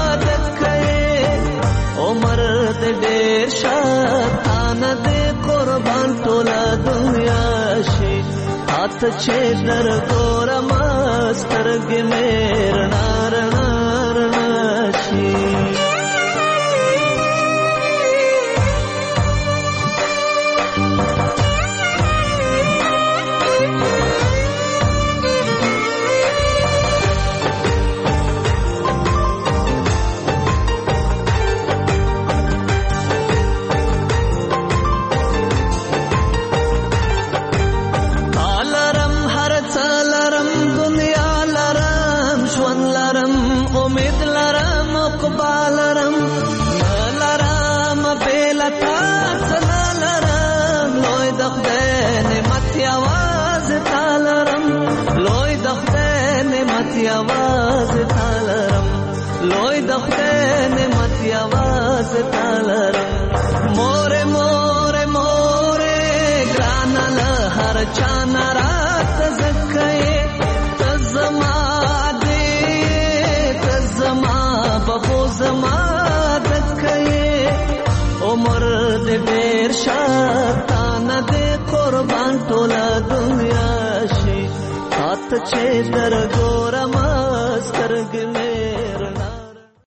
دکې عمر دې ډېر شاتان دې قربان ټول دنیا شي ته چې در ګورم سترګې مې رڼا رڼا رڼا شي आवाज तालरम लोई दखते ने मत आवाज तालरम मोरे मोरे मोरे ग्रानल हर चाना रात जक्के तजमा दे तजमा बबो जमा दक्के उमर दे बेर शातान दे कुर्बान टोला दुनिया शी हाथ छे दर गोरम سترګې